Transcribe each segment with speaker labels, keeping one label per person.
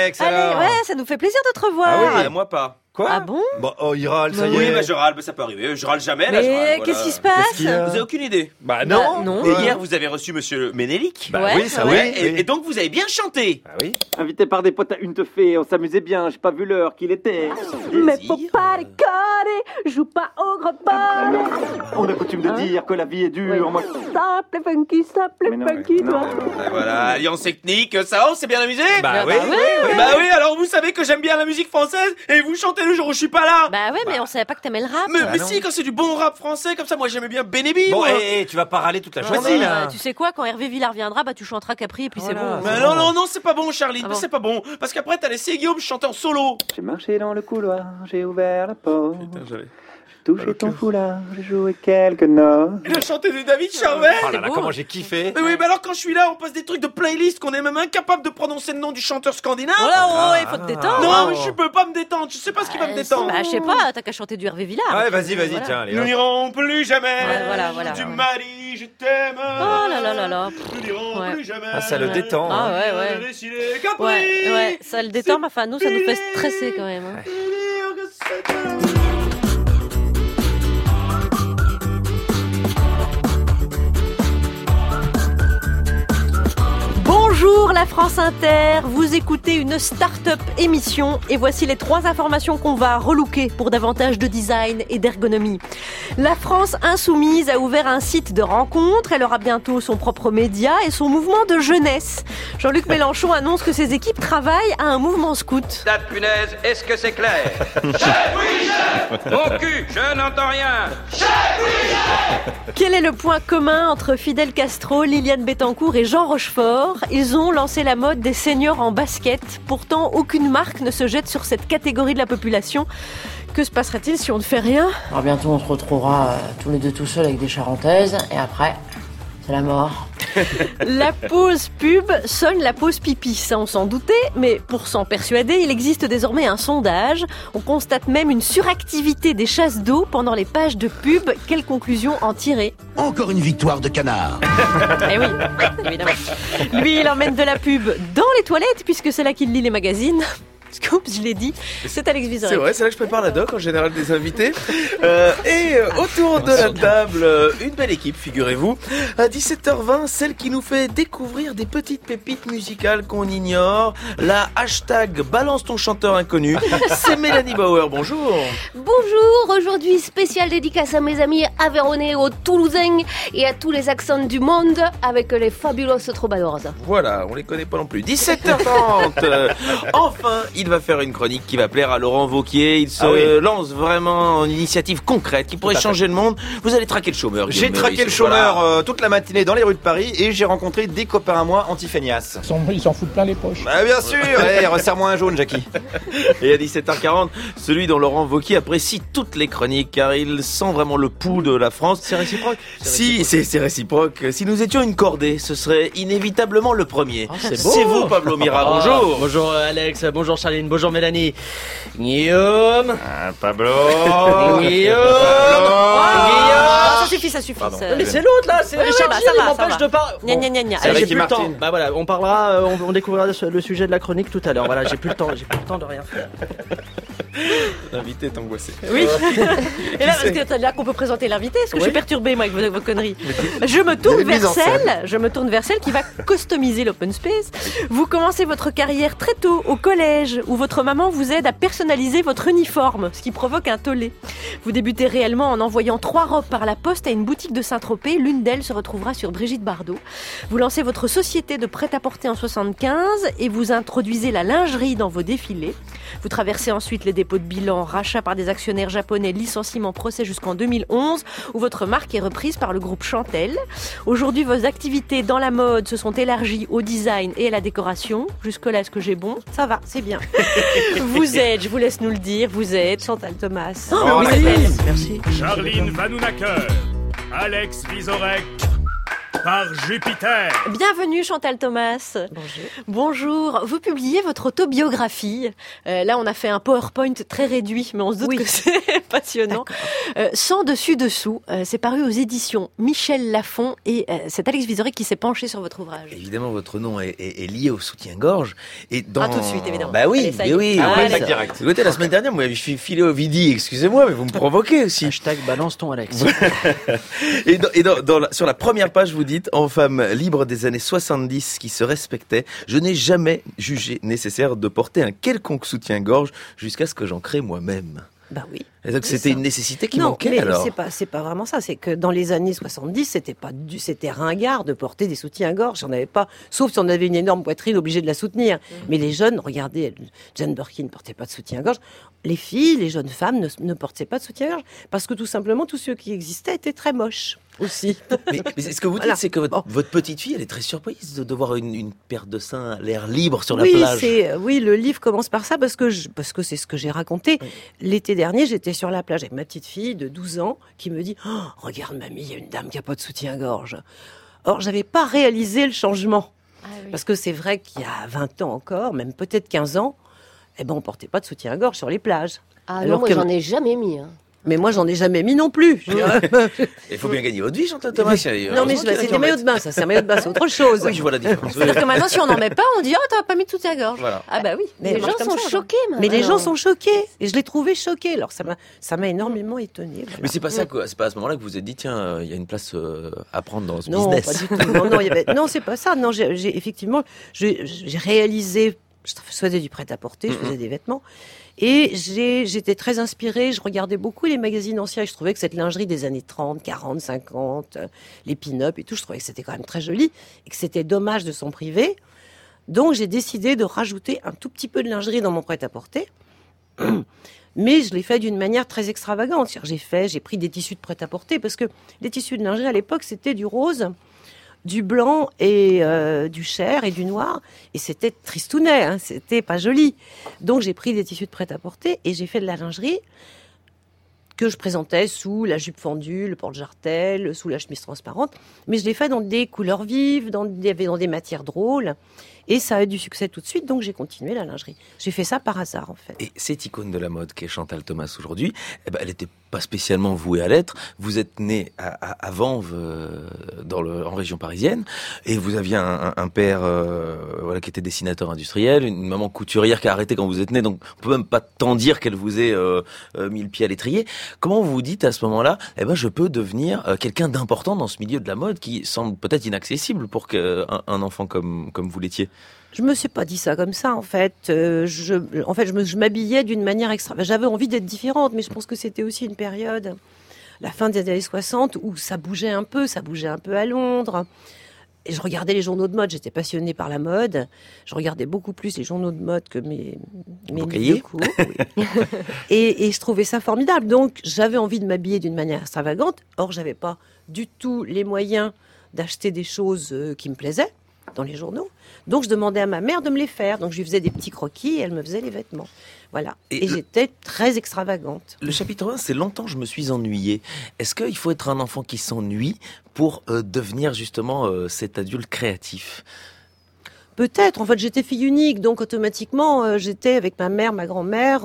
Speaker 1: Alex,
Speaker 2: Allez,
Speaker 1: alors.
Speaker 2: ouais, ça nous fait plaisir de te revoir.
Speaker 1: Ah oui,
Speaker 3: Moi pas.
Speaker 1: Quoi?
Speaker 2: Ah bon?
Speaker 1: Bon, oh, il râle, ça y
Speaker 3: Oui,
Speaker 1: est.
Speaker 3: mais je râle, ça peut arriver. Je râle jamais, là, je
Speaker 2: Mais
Speaker 3: râle, voilà.
Speaker 2: qu'est-ce qui se passe?
Speaker 1: qu'il y a
Speaker 3: Vous avez aucune idée?
Speaker 1: Bah non.
Speaker 2: non.
Speaker 3: Et hier, vous avez reçu monsieur Ménélique.
Speaker 1: Bah
Speaker 2: Ouais,
Speaker 1: oui, ça
Speaker 2: ouais.
Speaker 1: oui.
Speaker 3: Et donc, vous avez bien chanté.
Speaker 1: Bah oui.
Speaker 4: Invité par des potes à une teufée, on s'amusait bien, j'ai pas vu l'heure qu'il était.
Speaker 2: Mais faut pas déconner, joue pas au gros bonnet.
Speaker 4: On a coutume de dire que la vie est dure, moi.
Speaker 2: Simple et
Speaker 4: Mais non,
Speaker 2: funky,
Speaker 4: mais
Speaker 2: toi.
Speaker 3: Et voilà, alliance technique, ça, on s'est bien amusé?
Speaker 1: Bah oui.
Speaker 3: Bah oui, alors vous savez que j'aime bien la musique française et vous chantez le jour où je suis pas là.
Speaker 2: Bah ouais, mais on savait pas que t'aimais le rap.
Speaker 3: Mais
Speaker 1: non.
Speaker 3: si, quand c'est du bon rap français, comme ça, moi j'aimais bien Benébi.
Speaker 1: Bon,
Speaker 3: moi.
Speaker 1: tu vas pas râler toute la
Speaker 2: Vas-y,
Speaker 1: journée, là.
Speaker 2: tu sais quoi, quand Hervé Villard viendra, bah tu chanteras Capri et puis c'est
Speaker 1: Voilà.
Speaker 2: bon.
Speaker 3: Mais non, c'est pas bon, Charlie,
Speaker 2: Ah bon.
Speaker 3: c'est pas bon. Parce qu'après, t'as laissé Guillaume chanter en solo.
Speaker 4: J'ai marché dans le couloir, j'ai ouvert la porte. J'ai touché ton foulard, j'ai joué quelques notes.
Speaker 3: Il a chanté du David Charvet.
Speaker 1: Oh là là,
Speaker 2: beau.
Speaker 1: comment j'ai kiffé.
Speaker 3: Mais oui, mais alors quand je suis là, on passe des trucs de playlist qu'on est même incapable de prononcer le nom du chanteur scandinave.
Speaker 2: Oh là, oh, il faut te détendre.
Speaker 3: Non, mais je peux pas me détendre, je sais pas ce qui va me détendre.
Speaker 2: Bah je sais pas, t'as qu'à chanter du Hervé Villard.
Speaker 1: Ouais, vas-y,
Speaker 2: Voilà.
Speaker 1: tiens, allez.
Speaker 3: Nous
Speaker 1: hop.
Speaker 3: n'irons plus jamais.
Speaker 2: Ouais, voilà.
Speaker 3: Tu m'as dit je t'aime.
Speaker 2: Oh là là là là.
Speaker 3: Nous n'irons
Speaker 2: Ouais.
Speaker 3: plus jamais.
Speaker 1: Ah, ça le détend.
Speaker 2: Ah
Speaker 1: hein.
Speaker 2: ouais.
Speaker 3: De décider Capri.
Speaker 2: Ouais, ça le détend, mais enfin nous ça nous fait stresser quand même. Hein. Bonjour la France Inter, vous écoutez une start-up émission et voici les 3 informations qu'on va relooker pour davantage de design et d'ergonomie. La France Insoumise a ouvert un site de rencontre, elle aura bientôt son propre média et son mouvement de jeunesse. Jean-Luc Mélenchon annonce que ses équipes travaillent à un mouvement scout.
Speaker 5: Date punaise, est-ce que c'est clair? Chef, oui, chef! Mon cul, je n'entends rien!
Speaker 2: Quel est le point commun entre Fidel Castro, Liliane Bettencourt et Jean Rochefort? Ils ont lancé la mode des seniors en basket. Pourtant, aucune marque ne se jette sur cette catégorie de la population. Que se passerait-il si on ne fait rien?
Speaker 6: Alors bientôt on se retrouvera tous les deux tout seuls avec des charentaises et après c'est la mort.
Speaker 2: La pause pub sonne la pause pipi, ça on s'en doutait, mais pour s'en persuader, il existe désormais un sondage. On constate même une suractivité des chasses d'eau pendant les pages de pub. Quelle conclusion en tirer?
Speaker 7: Encore une victoire de canard.
Speaker 2: Eh oui, évidemment. Lui, il emmène de la pub dans les toilettes puisque c'est là qu'il lit les magazines. Scoop, je l'ai dit, c'est Alex Vizorek.
Speaker 8: C'est vrai, c'est là que je prépare la doc en général des invités. Autour de la table, une belle équipe, figurez-vous. À 17h20, celle qui nous fait découvrir des petites pépites musicales qu'on ignore. La hashtag balance ton chanteur inconnu. C'est Mélanie Bauer, bonjour.
Speaker 9: Bonjour, aujourd'hui spéciale dédicace à mes amis aveyronnais, aux Toulousains et à tous les accents du monde avec les Fabulous Troubadours.
Speaker 8: Voilà, on les connaît pas non plus. 17h30. Enfin, il va faire une chronique qui va plaire à Laurent Wauquiez. Il se lance vraiment en initiative concrète qui pourrait changer le monde. Vous allez traquer le chômeur.
Speaker 1: J'ai
Speaker 8: Guillaume
Speaker 1: traqué
Speaker 8: Meurice,
Speaker 1: le chômeur
Speaker 8: voilà.
Speaker 1: toute la matinée dans les rues de Paris et j'ai rencontré des copains à moi anti-feignasses.
Speaker 10: Ils s'en foutent plein les poches.
Speaker 1: Bah bien sûr, allez, resserre-moi un jaune, Jackie.
Speaker 8: Et à 17h40, celui dont Laurent Wauquiez apprécie toutes les chroniques car il sent vraiment le pouls de la France.
Speaker 10: C'est réciproque.
Speaker 8: Si, c'est réciproque. Si nous étions une cordée, ce serait inévitablement le premier.
Speaker 10: c'est beau.
Speaker 8: C'est vous, Pablo Mira, bonjour.
Speaker 10: Bonjour Alex, bonjour Charline, bonjour Mélanie. Guillaume.
Speaker 1: Pablo.
Speaker 10: Guillaume.
Speaker 2: Ah, ça suffit.
Speaker 1: Pardon.
Speaker 2: ça-
Speaker 10: Mais c'est l'autre là, c'est
Speaker 2: Ouais,
Speaker 10: Charline,
Speaker 2: ça
Speaker 10: il
Speaker 2: va,
Speaker 10: m'empêche
Speaker 2: ça va.
Speaker 10: de parler.
Speaker 2: Gna, gna, gna, gna.
Speaker 1: C'est
Speaker 10: Allez,
Speaker 1: Ricky
Speaker 10: j'ai plus le temps.
Speaker 1: Martin.
Speaker 10: Bah voilà, on parlera, on découvrira le sujet de la chronique tout à l'heure. Voilà, j'ai plus le temps de rien faire.
Speaker 8: L'invité est angoissé.
Speaker 2: Oui. Et là, parce que c'est là qu'on peut présenter l'invité, parce que je suis perturbée, moi, avec vos conneries. Je me tourne vers celle qui va customiser l'open space. Vous commencez votre carrière très tôt, au collège, où votre maman vous aide à personnaliser votre uniforme, ce qui provoque un tollé. Vous débutez réellement en envoyant 3 robes par la poste à une boutique de Saint-Tropez. L'une d'elles se retrouvera sur Brigitte Bardot. Vous lancez votre société de prêt-à-porter en 75 et vous introduisez la lingerie dans vos défilés. Vous traversez ensuite les dépôts de bilan, rachat par des actionnaires japonais, licenciement, procès jusqu'en 2011, où votre marque est reprise par le groupe Chantel. Aujourd'hui, vos activités dans la mode se sont élargies au design et à la décoration. Jusque-là, est-ce que j'ai bon? Ça va, c'est bien. Vous êtes, je vous laisse nous le dire, vous êtes Chantal Thomas.
Speaker 10: Merci.
Speaker 11: Charline Vanhoenacker, Alex Vizorek, par Jupiter.
Speaker 2: Bienvenue Chantal Thomas.
Speaker 9: Bonjour.
Speaker 2: Bonjour. Vous publiez votre autobiographie. Là, on a fait un PowerPoint très réduit, mais on se doute que c'est passionnant. Sans dessus-dessous. C'est paru aux éditions Michel Lafon et c'est Alex Vizorek qui s'est penché sur votre ouvrage.
Speaker 8: Évidemment, votre nom est lié au soutien-gorge. Et dans...
Speaker 2: tout de suite, évidemment.
Speaker 8: Bah oui,
Speaker 2: allez,
Speaker 8: oui.
Speaker 1: Direct.
Speaker 8: Écoutez, la semaine dernière, vous m'avez filé au Vidi, excusez-moi, mais vous me provoquez aussi.
Speaker 10: Hashtag balance ton Alex.
Speaker 8: Sur la première page, vous dites, en femme libre des années 70 qui se respectait, je n'ai jamais jugé nécessaire de porter un quelconque soutien-gorge jusqu'à ce que j'en crée moi-même.
Speaker 12: Bah oui.
Speaker 8: Et donc c'était une nécessité qui manquait
Speaker 12: mais
Speaker 8: alors.
Speaker 12: c'est pas vraiment ça. C'est que dans les années 70, c'était ringard de porter des soutiens-gorge. On avait pas, sauf si on avait une énorme poitrine obligée de la soutenir. Mais les jeunes, regardez, Jane Birkin ne portait pas de soutien-gorge. Les filles, les jeunes femmes ne portaient pas de soutien-gorge parce que tout simplement tous ceux qui existaient étaient très moches aussi.
Speaker 8: Mais ce que vous dites, c'est que votre petite fille, elle est très surprise de voir une paire de seins à l'air libre sur la plage.
Speaker 12: Oui, le livre commence par ça parce que c'est ce que j'ai raconté. Oui. L'été dernier, j'étais sur la plage avec ma petite fille de 12 ans qui me dit « Oh, regarde mamie, il y a une dame qui n'a pas de soutien-gorge. » Or, j'avais pas réalisé le changement. Parce que c'est vrai qu'il y a 20 ans encore, même peut-être 15 ans, on portait pas de soutien-gorge sur les plages.
Speaker 9: Alors moi, j'en ai jamais mis.
Speaker 12: Mais moi, j'en ai jamais mis non plus.
Speaker 8: Il faut bien gagner votre vie, Chantal Thomas.
Speaker 12: Non, mais c'est des maillots de bain, ça. C'est un maillot de bain, c'est autre chose.
Speaker 8: Oui, je vois la différence.
Speaker 2: C'est-à-dire que maintenant, si on n'en met pas, on dit « Oh, t'as pas mis de soutien-gorge. Voilà. » Ah bah oui.
Speaker 9: Mais les gens sont choqués, maintenant.
Speaker 12: Mais les gens sont choqués. Et je l'ai trouvé choqué. Alors, ça m'a énormément étonnée. Voilà.
Speaker 8: Mais c'est pas ça, c'est pas à ce moment-là que vous vous êtes dit, tiens, il y a une place à prendre dans ce
Speaker 12: business.
Speaker 8: Non,
Speaker 12: pas du tout. Non, c'est pas ça. Non, effectivement, j'ai réalisé, je faisais du prêt-à-porter, je faisais des vêtements. Et j'étais très inspirée, je regardais beaucoup les magazines anciens et je trouvais que cette lingerie des années 30, 40, 50, les pin-up et tout, je trouvais que c'était quand même très joli et que c'était dommage de s'en priver. Donc j'ai décidé de rajouter un tout petit peu de lingerie dans mon prêt-à-porter. Mais je l'ai fait d'une manière très extravagante. J'ai pris des tissus de prêt-à-porter parce que les tissus de lingerie à l'époque, c'était du rose, du blanc et du chair et du noir, et c'était tristounet, c'était pas joli. Donc j'ai pris des tissus de prêt-à-porter et j'ai fait de la lingerie que je présentais sous la jupe fendue, le porte-jartel, sous la chemise transparente, mais je l'ai fait dans des couleurs vives, dans des matières drôles, et ça a eu du succès tout de suite, donc j'ai continué la lingerie. J'ai fait ça par hasard, en fait.
Speaker 8: Et cette icône de la mode qu'est Chantal Thomas aujourd'hui, elle n'était pas spécialement vouée à l'être. Vous êtes née à Vanves, en région parisienne, et vous aviez un père qui était dessinateur industriel, une maman couturière qui a arrêté quand vous êtes née, donc on peut même pas tant dire qu'elle vous ait mis le pied à l'étrier. Comment vous vous dites à ce moment-là, je peux devenir quelqu'un d'important dans ce milieu de la mode qui semble peut-être inaccessible pour un enfant comme vous l'étiez?
Speaker 12: Je me suis pas dit ça comme ça, en fait. Je m'habillais d'une manière extra. J'avais envie d'être différente, mais je pense que c'était aussi une période, la fin des années 60, où ça bougeait un peu à Londres. Et je regardais les journaux de mode, j'étais passionnée par la mode. Je regardais beaucoup plus les journaux de mode que mes
Speaker 8: cahiers.
Speaker 12: Oui. et je trouvais ça formidable. Donc, j'avais envie de m'habiller d'une manière extravagante. Or, j'avais pas du tout les moyens d'acheter des choses qui me plaisaient dans les journaux. Donc, je demandais à ma mère de me les faire. Donc, je lui faisais des petits croquis et elle me faisait les vêtements. Voilà. Et j'étais très extravagante.
Speaker 8: Le chapitre 1, c'est longtemps je me suis ennuyée. Est-ce qu'il faut être un enfant qui s'ennuie pour devenir justement cet adulte créatif ?
Speaker 12: Peut-être. En fait, j'étais fille unique, donc automatiquement, j'étais avec ma mère, ma grand-mère,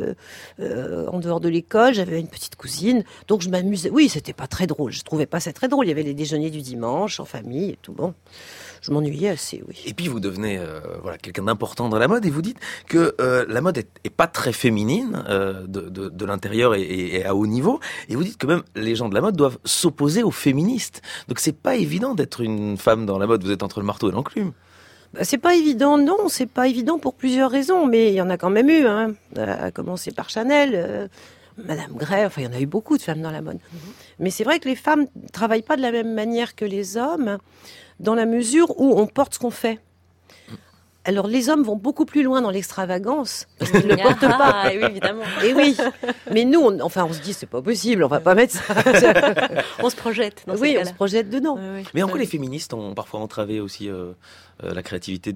Speaker 12: en dehors de l'école. J'avais une petite cousine, donc je m'amusais. Oui, c'était pas très drôle. Je trouvais pas ça très drôle. Il y avait les déjeuners du dimanche en famille et tout. Bon, je m'ennuyais assez, oui.
Speaker 8: Et puis vous devenez quelqu'un d'important dans la mode et vous dites que la mode est pas très féminine de l'intérieur et à haut niveau. Et vous dites que même les gens de la mode doivent s'opposer aux féministes. Donc c'est pas évident d'être une femme dans la mode. Vous êtes entre le marteau et l'enclume.
Speaker 12: C'est pas évident, non, c'est pas évident pour plusieurs raisons, mais il y en a quand même eu, à commencer par Chanel, Madame Gray, enfin il y en a eu beaucoup de femmes dans la mode. Mais c'est vrai que les femmes travaillent pas de la même manière que les hommes, dans la mesure où on porte ce qu'on fait. Alors les hommes vont beaucoup plus loin dans l'extravagance, parce qu'ils ne le portent pas.
Speaker 2: Ah oui, évidemment.
Speaker 12: Et oui, mais nous, on se dit c'est pas possible, on va pas mettre ça.
Speaker 2: On se projette.
Speaker 12: Oui, on se projette dedans.
Speaker 2: Oui.
Speaker 8: Mais en quoi les féministes ont parfois entravé aussi la créativité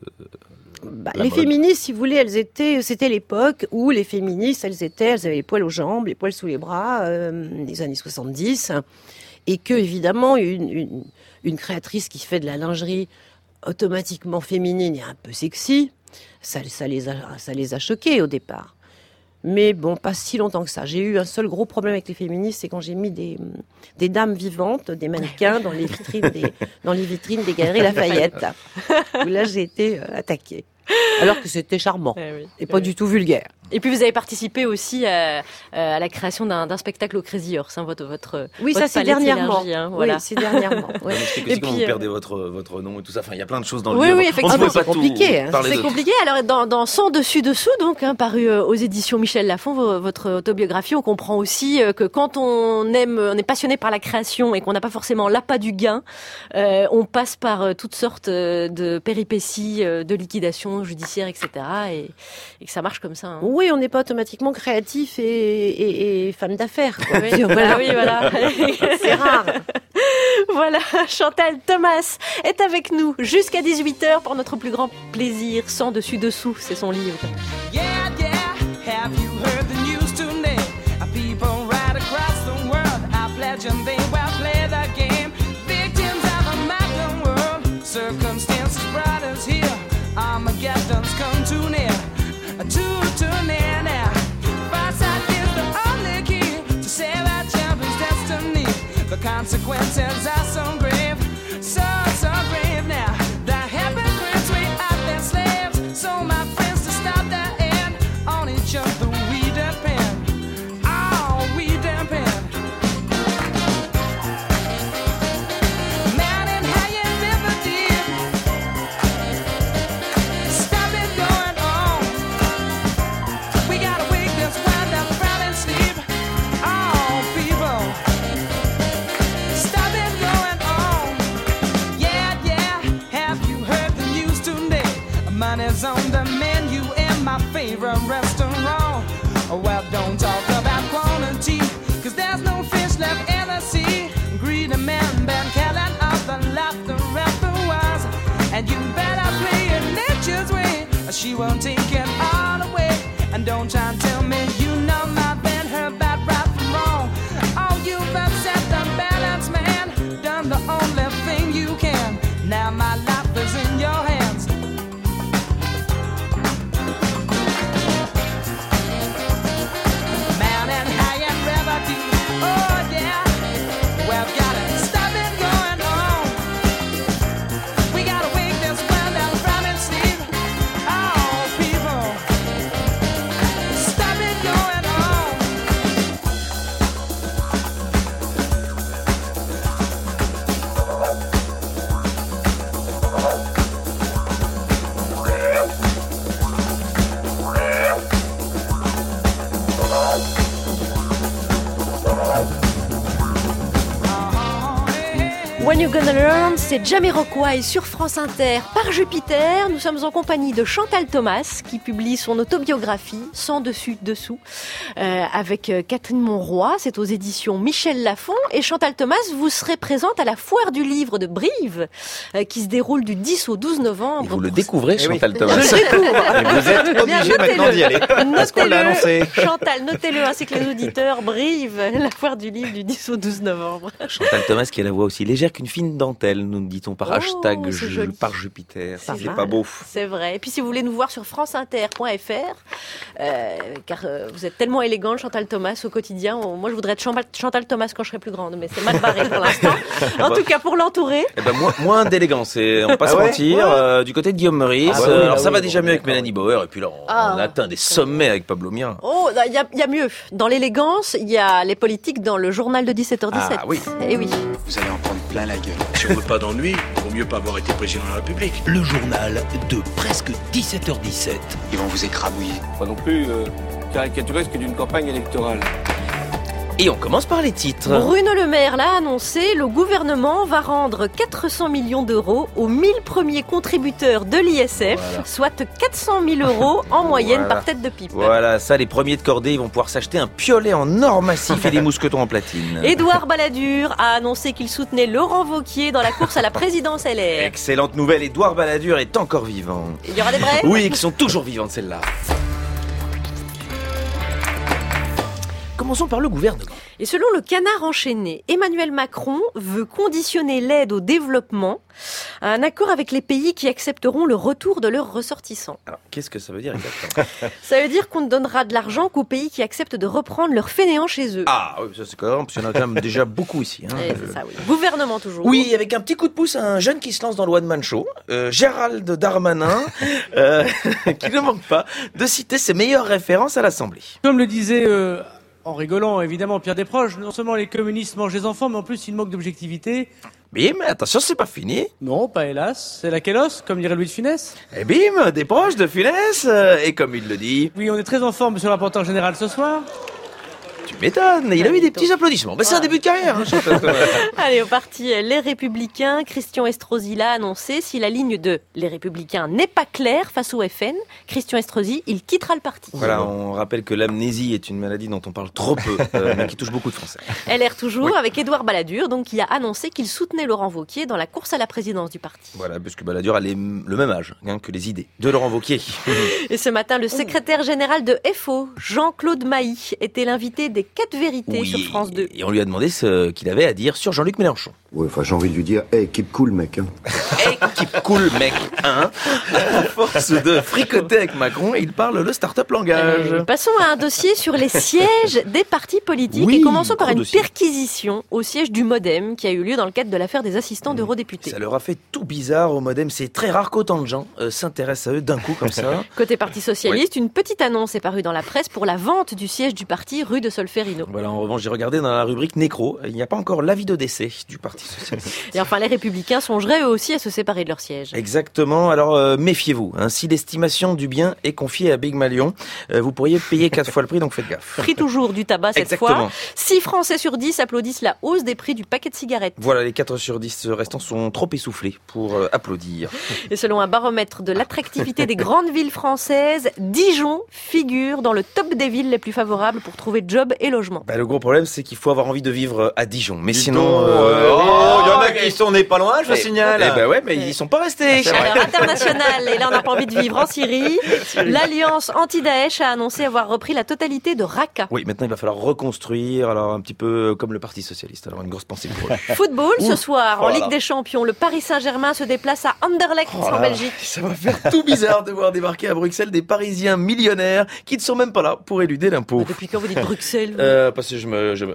Speaker 12: les féministes, si vous voulez, c'était l'époque où les féministes, elles avaient les poils aux jambes, les poils sous les bras, les années 70. et que évidemment une créatrice qui fait de la lingerie automatiquement féminine et un peu sexy, ça les a choqués au départ. Mais bon, pas si longtemps que ça. J'ai eu un seul gros problème avec les féministes, c'est quand j'ai mis des dames vivantes, des mannequins dans les vitrines des Galeries Lafayette. Là, j'ai été attaquée. Alors que c'était charmant et pas du tout vulgaire.
Speaker 2: Et puis vous avez participé aussi à la création d'un spectacle au Crazy Horse, hein, votre
Speaker 12: oui, ça c'est dernièrement.
Speaker 2: Hein, voilà.
Speaker 12: Oui, c'est dernièrement.
Speaker 8: Ouais. Et puis, quand vous perdez votre nom et tout ça, enfin il y a plein de choses dans le
Speaker 2: livre.
Speaker 8: Oui,
Speaker 2: effectivement.
Speaker 12: C'est compliqué.
Speaker 2: C'est compliqué. Alors dans Sans dessus dessous, donc paru aux éditions Michel Lafon, votre autobiographie, on comprend aussi que quand on est passionné par la création et qu'on n'a pas forcément l'appât du gain, on passe par toutes sortes de péripéties, de liquidations judiciaires, etc. Et que ça marche comme ça. Hein.
Speaker 12: Oui, on n'est pas automatiquement créatif et femme d'affaires. Quoi.
Speaker 2: Oui, voilà.
Speaker 12: C'est rare.
Speaker 2: Voilà, Chantal Thomas est avec nous jusqu'à 18h pour notre plus grand plaisir. Sans dessus dessous, c'est son livre.
Speaker 11: Yeah, have you heard the news today? People right across the world are pledging they will play the game. Victims of a modern world, circumstances brought us here. Armageddon's come too near, too near now. Foresight is the only key to save our children's destiny. The consequences are so grave, so grave now. The hypocrites we are their slaves. So my friends, to stop the end, on each other we depend. Oh, we depend. Man in high and never did. Stop it going on. We gotta wake this wild up from and sleep. Oh, people. Stop it going on. Yeah, have you heard the news today? Money's on the menu in my favorite restaurant. Well, don't talk about quantity, cause there's no fish left in the sea. Greedy men been killing off the laughter of the wise. And you better play it nature's way, or she won't take it all away. And don't try and tell me you know my band, her bad right from wrong. Oh, you've upset the balance, man, done the only thing you can. Now my life is in your hands. Man and high and remedy, oh yeah, we've gotta stop it going on. We gotta wake this world up from its sleep. Oh, people, stop it going on.
Speaker 2: When You Gonna Learn, c'est Jamiroquai sur France Inter par Jupiter. Nous sommes en compagnie de Chantal Thomas qui publie son autobiographie Sans dessus dessous avec Catherine Monroy. C'est aux éditions Michel Lafon. Et Chantal Thomas, vous serez présente à la foire du livre de Brive qui se déroule du 10 au 12 novembre.
Speaker 8: Et vous le découvrez, Chantal Thomas.
Speaker 2: Je le découvre.
Speaker 1: Et vous êtes obligé maintenant d'y aller. Parce qu'on l'a annoncé.
Speaker 2: Chantal, notez-le ainsi que les auditeurs. Brive, la foire du livre du 10 au 12 novembre.
Speaker 8: Chantal Thomas qui a la voix aussi légère qu'une fine dentelle, nous dit-on par hashtag par Jupiter.
Speaker 1: C'est pas beau.
Speaker 2: C'est vrai. Et puis si vous voulez nous voir sur franceinter.fr, car vous êtes tellement élégante, Chantal Thomas, au quotidien. Moi, je voudrais être Chantal Thomas quand je serai plus grande, mais c'est mal barré pour l'instant. En tout cas, pour l'entourer.
Speaker 8: Eh ben, moins d'élégance, on va pas se mentir. Du côté de Guillaume Meurice, alors ça va déjà mieux avec Mélanie Bauer, et puis là, on atteint des sommets avec Pablo Mien.
Speaker 2: Oh, il y a mieux. Dans l'élégance, il y a les politiques dans le journal de 17h17.
Speaker 8: Ah oui.
Speaker 2: Et oui.
Speaker 7: Vous allez en prendre plein la gueule.
Speaker 13: Si on veut pas d'ennui, vaut mieux pas avoir été président de la République.
Speaker 7: Le journal de presque 17h17.
Speaker 13: Ils vont vous écrabouiller. Pas non plus caricaturesque d'une campagne électorale.
Speaker 8: Et on commence par les titres.
Speaker 2: Bruno Le Maire l'a annoncé, le gouvernement va rendre 400 millions d'euros aux 1000 premiers contributeurs de l'ISF, soit 400 000 euros en moyenne par tête de pipe.
Speaker 8: Voilà, ça, les premiers de cordée, ils vont pouvoir s'acheter un piolet en or massif et des mousquetons en platine.
Speaker 2: Édouard Balladur a annoncé qu'il soutenait Laurent Wauquiez dans la course à la présidence LR.
Speaker 8: Excellente nouvelle, Édouard Balladur est encore vivant.
Speaker 2: Il y aura des brèves ?
Speaker 8: Oui, qui sont toujours vivantes, celles-là. Commençons par le gouvernement.
Speaker 2: Et selon le Canard enchaîné, Emmanuel Macron veut conditionner l'aide au développement à un accord avec les pays qui accepteront le retour de leurs ressortissants.
Speaker 8: Alors, qu'est-ce que ça veut dire exactement?
Speaker 2: Ça veut dire qu'on ne donnera de l'argent qu'aux pays qui acceptent de reprendre leurs fainéants chez eux.
Speaker 8: Ah oui, ça c'est quand même, parce qu'il y en a quand même déjà beaucoup ici. Hein.
Speaker 2: C'est ça, oui. Gouvernement toujours.
Speaker 8: Oui, avec un petit coup de pouce à un jeune qui se lance dans le one-man show, Gérald Darmanin, qui ne manque pas de citer ses meilleures références à l'Assemblée.
Speaker 14: Comme le disait, en rigolant évidemment, Pierre Desproges, non seulement les communistes mangent les enfants, mais en plus ils manquent d'objectivité.
Speaker 8: Bim, attention, c'est pas fini.
Speaker 14: Non, pas hélas, c'est la Kélos, comme dirait Louis de Funès.
Speaker 8: Et bim, Desproges de Funès, et comme il le dit...
Speaker 14: Oui, on est très en forme, monsieur le rapporteur général, ce soir.
Speaker 8: Tu m'étonnes, il a eu des petits applaudissements. Bah, c'est un début de carrière. Hein,
Speaker 2: Allez, au parti Les Républicains, Christian Estrosi l'a annoncé. Si la ligne de Les Républicains n'est pas claire face au FN, Christian Estrosi, il quittera le parti.
Speaker 8: Voilà, on rappelle que l'amnésie est une maladie dont on parle trop peu, mais qui touche beaucoup de Français.
Speaker 2: LR toujours,
Speaker 8: oui.
Speaker 2: avec Édouard Balladur, donc qui a annoncé qu'il soutenait Laurent Wauquiez dans la course à la présidence du parti.
Speaker 8: Voilà, parce que Balladur a le même âge que les idées de Laurent Wauquiez.
Speaker 2: Et ce matin, le secrétaire général de FO, Jean-Claude Mailly, était l'invité des 4 vérités sur France 2.
Speaker 8: Et on lui a demandé ce qu'il avait à dire sur Jean-Luc Mélenchon.
Speaker 15: Ouais, enfin, j'ai envie de lui dire, hey, keep cool, mec. Hein.
Speaker 8: Hey, keep cool, mec. Hein. À force de fricoter avec Macron, il parle le start-up langage.
Speaker 2: Passons à un dossier sur les sièges des partis politiques.
Speaker 8: Oui,
Speaker 2: et commençons par une
Speaker 8: dossier.
Speaker 2: Perquisition au siège du Modem qui a eu lieu dans le cadre de l'affaire des assistants d'eurodéputés.
Speaker 8: Ça leur a fait tout bizarre au Modem. C'est très rare qu'autant de gens s'intéressent à eux d'un coup comme ça.
Speaker 2: Côté Parti Socialiste, une petite annonce est parue dans la presse pour la vente du siège du parti rue de Solferino.
Speaker 8: Voilà, en revanche, j'ai regardé dans la rubrique Nécro, il n'y a pas encore l'avis de décès du Parti Socialiste.
Speaker 2: Et enfin, les Républicains songeraient eux aussi à se séparer de leur siège.
Speaker 8: Exactement, alors méfiez-vous. Hein. Si l'estimation du bien est confiée à Big Malion, vous pourriez payer 4 fois le prix, donc faites gaffe.
Speaker 2: Prix toujours du tabac cette
Speaker 8: Exactement.
Speaker 2: fois. 6 Français sur 10 applaudissent la hausse des prix du paquet de cigarettes.
Speaker 8: Voilà, les 4 sur 10 restants sont trop essoufflés pour applaudir.
Speaker 2: Et selon un baromètre de l'attractivité des grandes villes françaises, Dijon figure dans le top des villes les plus favorables pour trouver job et logement.
Speaker 8: Bah, le gros problème, c'est qu'il faut avoir envie de vivre à Dijon. Mais
Speaker 1: Dis
Speaker 8: sinon...
Speaker 1: donc, il y en a qui sont nés pas loin, je vous signale.
Speaker 8: Eh ben ouais, mais ils sont pas restés.
Speaker 2: Alors, international, et là on n'a pas envie de vivre en Syrie, l'Alliance anti-Daesh a annoncé avoir repris la totalité de Raqqa.
Speaker 8: Oui, maintenant il va falloir reconstruire, alors un petit peu comme le Parti Socialiste, alors une grosse pensée pour eux.
Speaker 2: Football, ce soir, en
Speaker 8: Voilà.
Speaker 2: Ligue des Champions, le Paris Saint-Germain se déplace à Anderlecht en Belgique.
Speaker 8: Ça va faire tout bizarre de voir débarquer à Bruxelles des Parisiens millionnaires qui ne sont même pas là pour éluder l'impôt.
Speaker 2: Depuis quand vous dites Bruxelles
Speaker 8: Parce que je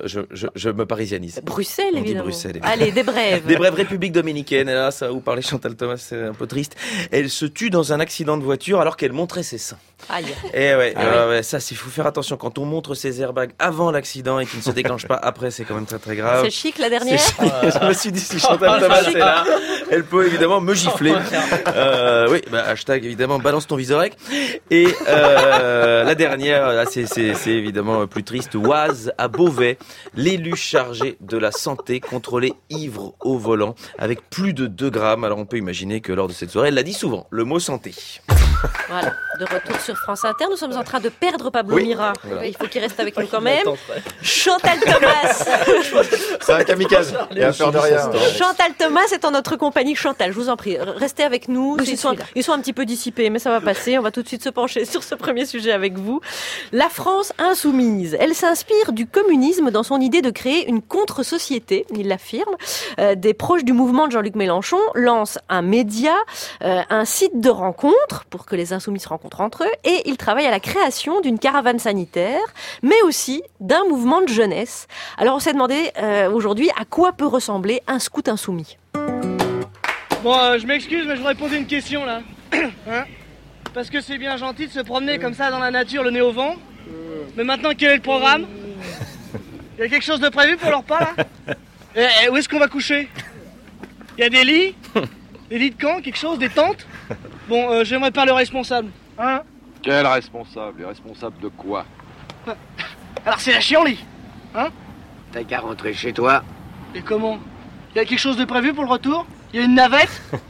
Speaker 8: me parisianise.
Speaker 2: Bruxelles,
Speaker 8: On dit
Speaker 2: évidemment.
Speaker 8: Bruxelles,
Speaker 2: Allez, des brèves.
Speaker 8: Des brèves République dominicaine, et là ça va vous parler Chantal Thomas, c'est un peu triste. Elle se tue dans un accident de voiture alors qu'elle montrait ses seins.
Speaker 2: Aïe.
Speaker 8: Et ouais,
Speaker 2: Ah
Speaker 8: ouais, ça il faut faire attention quand on montre ses airbags avant l'accident et qu'ils ne se déclenchent pas après, c'est quand même très très grave.
Speaker 2: C'est chic la dernière.
Speaker 8: Je me suis dit si Chantal Thomas est là, elle peut évidemment me gifler. Oui, bah, hashtag évidemment balance ton visorec. Et la dernière, là, c'est évidemment plus triste. Oise à Beauvais, l'élu chargé de la santé contrôlé ivre au volant avec plus de 2 grammes. Alors on peut imaginer que lors de cette soirée, elle l'a dit souvent, le mot santé.
Speaker 2: Voilà, de retour sur France Inter, nous sommes en train de perdre Pablo
Speaker 8: Oui,
Speaker 2: Mira.
Speaker 8: voilà.
Speaker 2: Il faut qu'il reste avec nous quand même. Chantal Thomas.
Speaker 1: C'est un kamikaze. Il a peur de rien.
Speaker 2: Chantal Thomas est en notre compagnie. Chantal, je vous en prie, restez avec nous.
Speaker 12: Oui,
Speaker 2: Ils sont un petit peu dissipés, mais ça va passer. On va tout de suite se pencher sur ce premier sujet avec vous. La France insoumise. Elle s'inspire du communisme dans son idée de créer une contre-société, il l'affirme. Des proches du mouvement de Jean-Luc Mélenchon lancent un média, un site de rencontre pour que les insoumis se rencontrent entre eux, et ils travaillent à la création d'une caravane sanitaire, mais aussi d'un mouvement de jeunesse. Alors on s'est demandé aujourd'hui à quoi peut ressembler un scout insoumis.
Speaker 16: Bon, je m'excuse, mais je voudrais poser une question là. Hein? Parce que c'est bien gentil de se promener comme ça dans la nature, le nez au vent. Mais maintenant, quel est le programme? Il y a quelque chose de prévu pour leur repas là? Et où est-ce qu'on va coucher? Il y a des lits? Des lits de camp, quelque chose? Des tentes? Bon, j'aimerais parler au responsable. Hein?
Speaker 17: Quel responsable? Les responsables de quoi?
Speaker 16: Alors c'est la chienlit. Hein?
Speaker 17: T'as qu'à rentrer chez toi.
Speaker 16: Et comment? Il y a quelque chose de prévu pour le retour? Il y a une navette?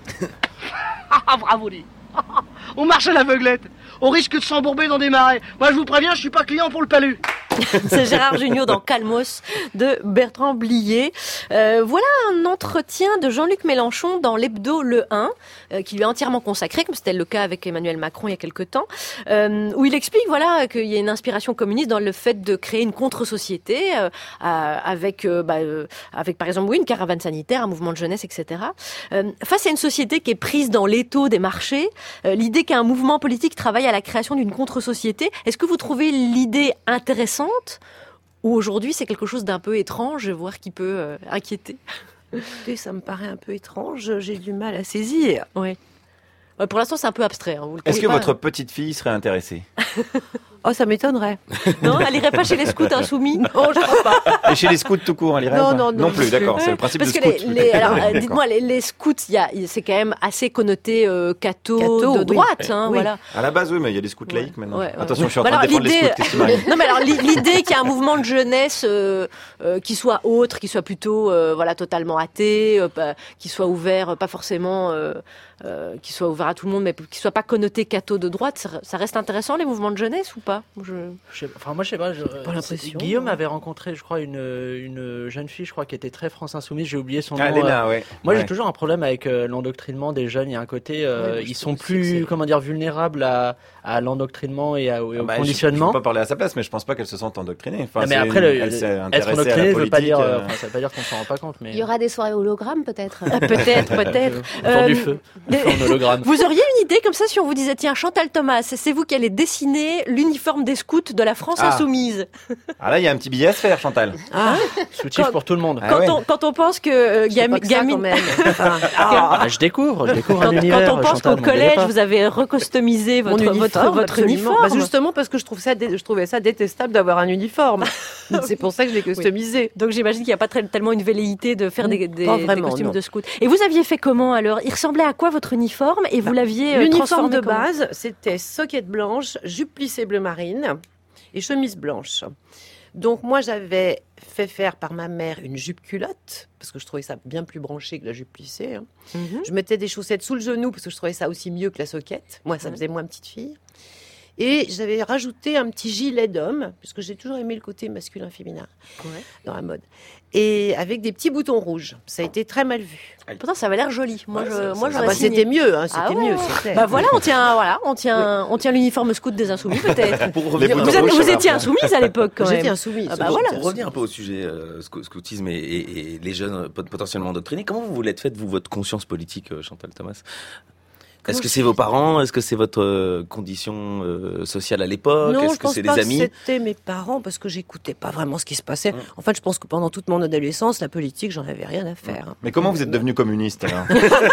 Speaker 16: Ah, bravo, Lee. On marche à l'aveuglette. Au risque de s'embourber dans des marais. Moi, je vous préviens, je suis pas client pour le palu.
Speaker 2: C'est Gérard Jugnot dans Calmos de Bertrand Blier. Voilà un entretien de Jean-Luc Mélenchon dans l'hebdo Le 1, qui lui est entièrement consacré, comme c'était le cas avec Emmanuel Macron il y a quelque temps, où il explique voilà qu'il y a une inspiration communiste dans le fait de créer une contre-société avec par exemple une caravane sanitaire, un mouvement de jeunesse, etc. Face à une société qui est prise dans l'étau des marchés, l'idée qu'un mouvement politique travaille à la création d'une contre-société, est-ce que vous trouvez l'idée intéressante ou aujourd'hui c'est quelque chose d'un peu étrange, voire qui peut inquiéter?
Speaker 12: Écoutez, ça me paraît un peu étrange, j'ai du mal à saisir.
Speaker 2: Oui. Pour l'instant, c'est un peu abstrait. Hein,
Speaker 1: est-ce que votre petite fille serait intéressée?
Speaker 12: Oh, ça m'étonnerait.
Speaker 2: Non, elle irait pas chez les scouts insoumis? Oh, je crois pas.
Speaker 1: Et chez les scouts tout court, elle irait pas? Non plus, d'accord, c'est le principe
Speaker 2: parce
Speaker 1: de
Speaker 2: que
Speaker 1: scout.
Speaker 2: alors, dites-moi, les scouts, c'est quand même assez connoté catho de droite,
Speaker 1: oui.
Speaker 2: Hein, voilà.
Speaker 1: À la base, oui, mais il y a des scouts laïcs maintenant.
Speaker 2: Ouais.
Speaker 1: Attention, je suis en train de défendre les scouts, qu'est-ce qui m'arrive?
Speaker 2: Non, mais alors l'idée qu'il y a un mouvement de jeunesse qui soit autre, qui soit plutôt totalement athée, qui soit ouvert, pas forcément qui soit ouvert à tout le monde, mais qui soit pas connoté catho de droite, ça reste intéressant les mouvements de jeunesse ou pas?
Speaker 10: Moi je sais pas.
Speaker 12: Pas l'impression.
Speaker 10: Guillaume avait rencontré, je crois, une jeune fille, je crois, qui était très France Insoumise. J'ai oublié son nom.
Speaker 1: Léna, ouais.
Speaker 10: Moi, j'ai toujours un problème avec l'endoctrinement des jeunes. Il y a un côté, ils sont plus, vulnérables à l'endoctrinement et au conditionnement.
Speaker 1: Je ne peux pas parler à sa place, mais je pense pas qu'elle se sente endoctrinée. Enfin,
Speaker 10: mais après, être endoctriné, ça veut pas dire qu'on s'en rend pas compte. Mais...
Speaker 9: Il y aura des soirées hologrammes, peut-être.
Speaker 2: Peut-être.
Speaker 10: Autour du feu. En hologramme.
Speaker 2: Vous auriez une idée comme ça si on vous disait tiens, Chantal Thomas, c'est vous qui allez dessiner l'uniforme des scouts de la France insoumise.
Speaker 1: Ah là, il y a un petit billet à se faire, Chantal.
Speaker 10: Soutif pour tout le monde.
Speaker 2: Quand on pense que gamine,
Speaker 10: je découvre un univers.
Speaker 2: Quand on pense qu'au collège vous avez recustomisé votre uniforme.
Speaker 12: Justement parce que je trouvais ça détestable d'avoir un uniforme. C'est pour ça que je l'ai customisé.
Speaker 2: Donc j'imagine qu'il n'y a pas tellement une velléité de faire des costumes de scouts. Et vous aviez fait comment alors? Il ressemblait à quoi votre uniforme et vous l'aviez
Speaker 12: l'uniforme
Speaker 2: transformé
Speaker 12: de base, c'était soquette blanche, jupe plissée bleu marine et chemise blanche. Donc moi j'avais fait faire par ma mère une jupe culotte parce que je trouvais ça bien plus branché que la jupe plissée. Hein. Je mettais des chaussettes sous le genou parce que je trouvais ça aussi mieux que la soquette. Moi ça faisait moins petite fille. Et j'avais rajouté un petit gilet d'homme, puisque j'ai toujours aimé le côté masculin-féminin dans la mode. Et avec des petits boutons rouges. Ça a été très mal vu.
Speaker 2: Pourtant, ça avait l'air joli. Moi, j'aurais signé.
Speaker 12: C'était mieux, hein, c'était mieux.
Speaker 2: Bah voilà, on tient l'uniforme scout des insoumis peut-être. Vous étiez insoumise à l'époque quand même.
Speaker 12: J'étais insoumise.
Speaker 8: Pour revenir un peu au sujet scoutisme et les jeunes potentiellement endoctrinés, comment vous l'êtes fait, vous, votre conscience politique, Chantal Thomas? Est-ce que c'est vos parents? Est-ce que c'est votre condition sociale à l'époque?
Speaker 12: Non,
Speaker 8: est-ce que c'est des amis?
Speaker 12: Je pense pas que c'était mes parents parce que j'écoutais pas vraiment ce qui se passait. En fait, je pense que pendant toute mon adolescence, la politique, j'en avais rien à faire.
Speaker 1: Mais comment vous êtes devenu communiste alors?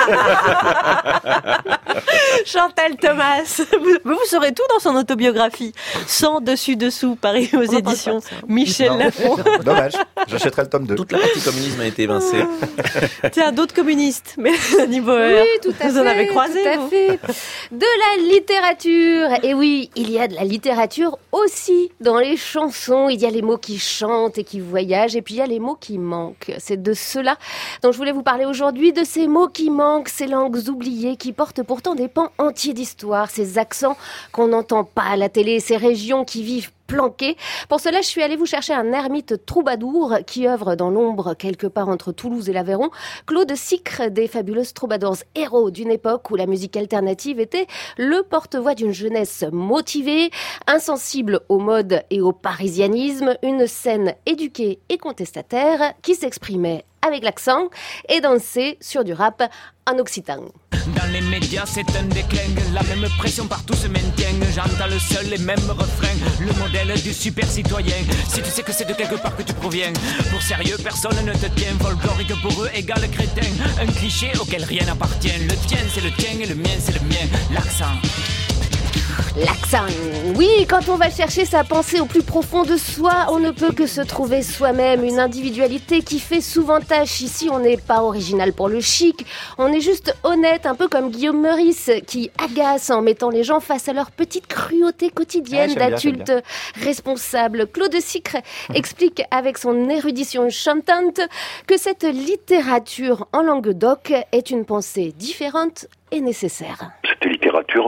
Speaker 2: Chantal Thomas, vous saurez tout dans son autobiographie. Sans dessus-dessous, pareil aux éditions Michel Lafon.
Speaker 1: Dommage, j'achèterai le tome 2.
Speaker 8: Toute la partie communisme a été évincée.
Speaker 2: Tiens, d'autres communistes, mais niveau oui,
Speaker 9: tout à
Speaker 2: vous en avez croisé.
Speaker 9: De la littérature. Et oui, il y a de la littérature aussi dans les chansons. Il y a les mots qui chantent et qui voyagent, et puis il y a les mots qui manquent. C'est de cela dont je voulais vous parler aujourd'hui, de ces mots qui manquent, ces langues oubliées qui portent pourtant des pans entiers d'histoire, ces accents qu'on n'entend pas à la télé, ces régions qui vivent planqué. Pour cela, je suis allée vous chercher un ermite troubadour qui œuvre dans l'ombre quelque part entre Toulouse et l'Aveyron. Claude Sicre des Fabulous Troubadours, héros d'une époque où la musique alternative était le porte-voix d'une jeunesse motivée, insensible aux modes et au parisianisme, une scène éduquée et contestataire qui s'exprimait avec l'accent et dansait sur du rap en occitan.
Speaker 11: Dans les médias, c'est un déclin. La même pression partout se maintient. J'entends le seul les mêmes refrains. Le modèle du super citoyen. Si tu sais que c'est de quelque part que tu proviens. Pour sérieux, personne ne te tient. Folklorique pour eux égale crétin. Un cliché auquel rien n'appartient. Le tien, c'est le tien et le mien, c'est le mien. L'accent.
Speaker 9: L'accent. Oui, quand on va chercher sa pensée au plus profond de soi, on ne peut que se trouver soi-même, une individualité qui fait souvent tâche. Ici, on n'est pas original pour le chic, on est juste honnête, un peu comme Guillaume Meurice, qui agace en mettant les gens face à leur petite cruauté quotidienne d'adultes responsables. Claude Sicre explique avec son érudition chantante que cette littérature en langue d'oc est une pensée différente et nécessaire.
Speaker 18: Cette littérature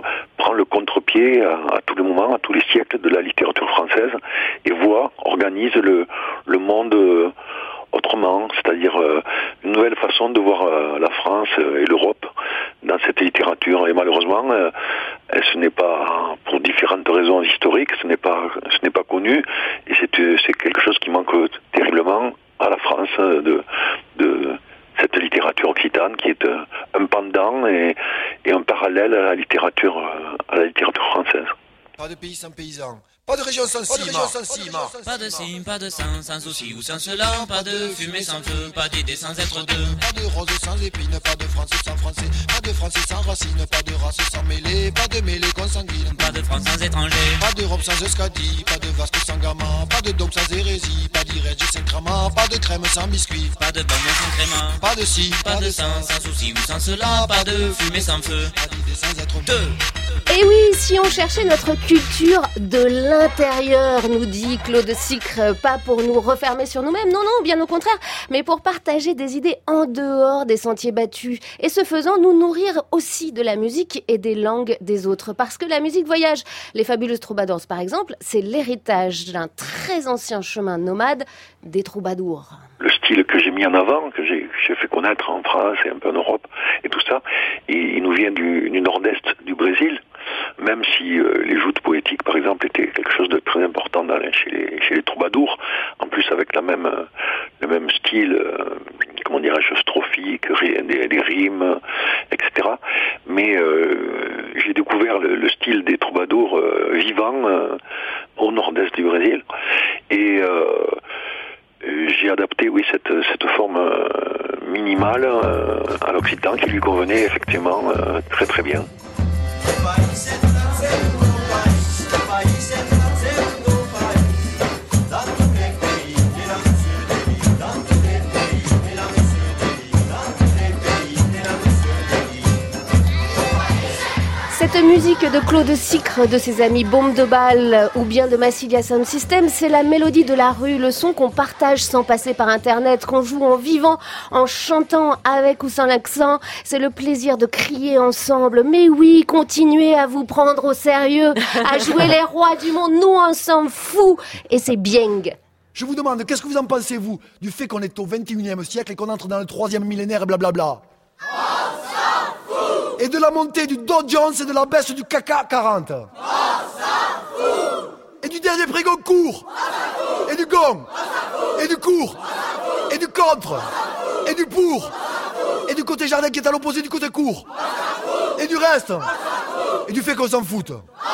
Speaker 15: prend le contre-pied à tous les moments, à tous les siècles de la littérature française et organise le monde autrement, c'est-à-dire une nouvelle façon de voir la France et l'Europe dans cette littérature. Et malheureusement, ce n'est pas, pour différentes raisons historiques, ce n'est pas connu, et c'est quelque chose qui manque terriblement à la France de cette littérature occitane, qui est un pendant et un parallèle à la littérature française.
Speaker 18: Pas de pays sans paysans. Pas de région sans ciment.
Speaker 11: Pas de cime, pas de sang, sans souci ou sans cela. Pas de fumée sans feu, pas d'idée sans être deux.
Speaker 18: Pas de rose sans épines, pas de français sans français. Pas de français sans racines, pas de race sans mêlée. Pas de mêlée consanguine.
Speaker 11: Pas de France sans étranger.
Speaker 18: Pas d'Europe sans Euskadi. Pas de Vasque sans gamin. Pas de dôme sans hérésie. Pas d'Irège sans crama. Pas de crème sans biscuit.
Speaker 11: Pas de pomme sans crément.
Speaker 18: Pas de ci,
Speaker 11: pas de sang, sans souci ou sans cela. Pas de fumée sans feu.
Speaker 18: Pas d'idée sans être
Speaker 11: deux.
Speaker 9: Et oui, si on cherchait notre culture de l'intérieur, nous dit Claude Sicre, pas pour nous refermer sur nous-mêmes, non, bien au contraire, mais pour partager des idées en dehors des sentiers battus. Et ce faisant, nous nourrir aussi de la musique et des langues des autres. Parce que la musique voyage. Les Fabuleuses Troubadours, par exemple, c'est l'héritage d'un très ancien chemin nomade des troubadours.
Speaker 15: Le style que j'ai mis en avant, que j'ai fait connaître en France et un peu en Europe et tout ça, il nous vient du nord-est du Brésil, même si les joutes poétiques, par exemple, étaient quelque chose de très important chez les troubadours, en plus avec le même style, comment dirais-je, strophique, des rimes, etc. Mais j'ai découvert le style des troubadours vivants au nord-est du Brésil, et j'ai adapté, oui, cette forme minimale à l'occitan qui lui convenait effectivement très très bien.
Speaker 9: Cette musique de Claude Sicre, de ses amis Bombe de Balle ou bien de Massilia Sound System, c'est la mélodie de la rue, le son qu'on partage sans passer par Internet, qu'on joue en vivant, en chantant avec ou sans l'accent. C'est le plaisir de crier ensemble. Mais oui, continuez à vous prendre au sérieux, à jouer les rois du monde. Nous, on s'en fout. Et c'est bien.
Speaker 18: Je vous demande, qu'est-ce que vous en pensez, vous, du fait qu'on est au 21e siècle et qu'on entre dans le 3e millénaire et blablabla? Et de la montée du Dow Jones et de la baisse du CAC 40. On s'en fout. Et du dernier prix Goncourt. Et du gong. Et du court. Et du contre. Et du pour. Et du côté jardin qui est à l'opposé du côté court. Et du reste. Et du fait qu'on s'en fout.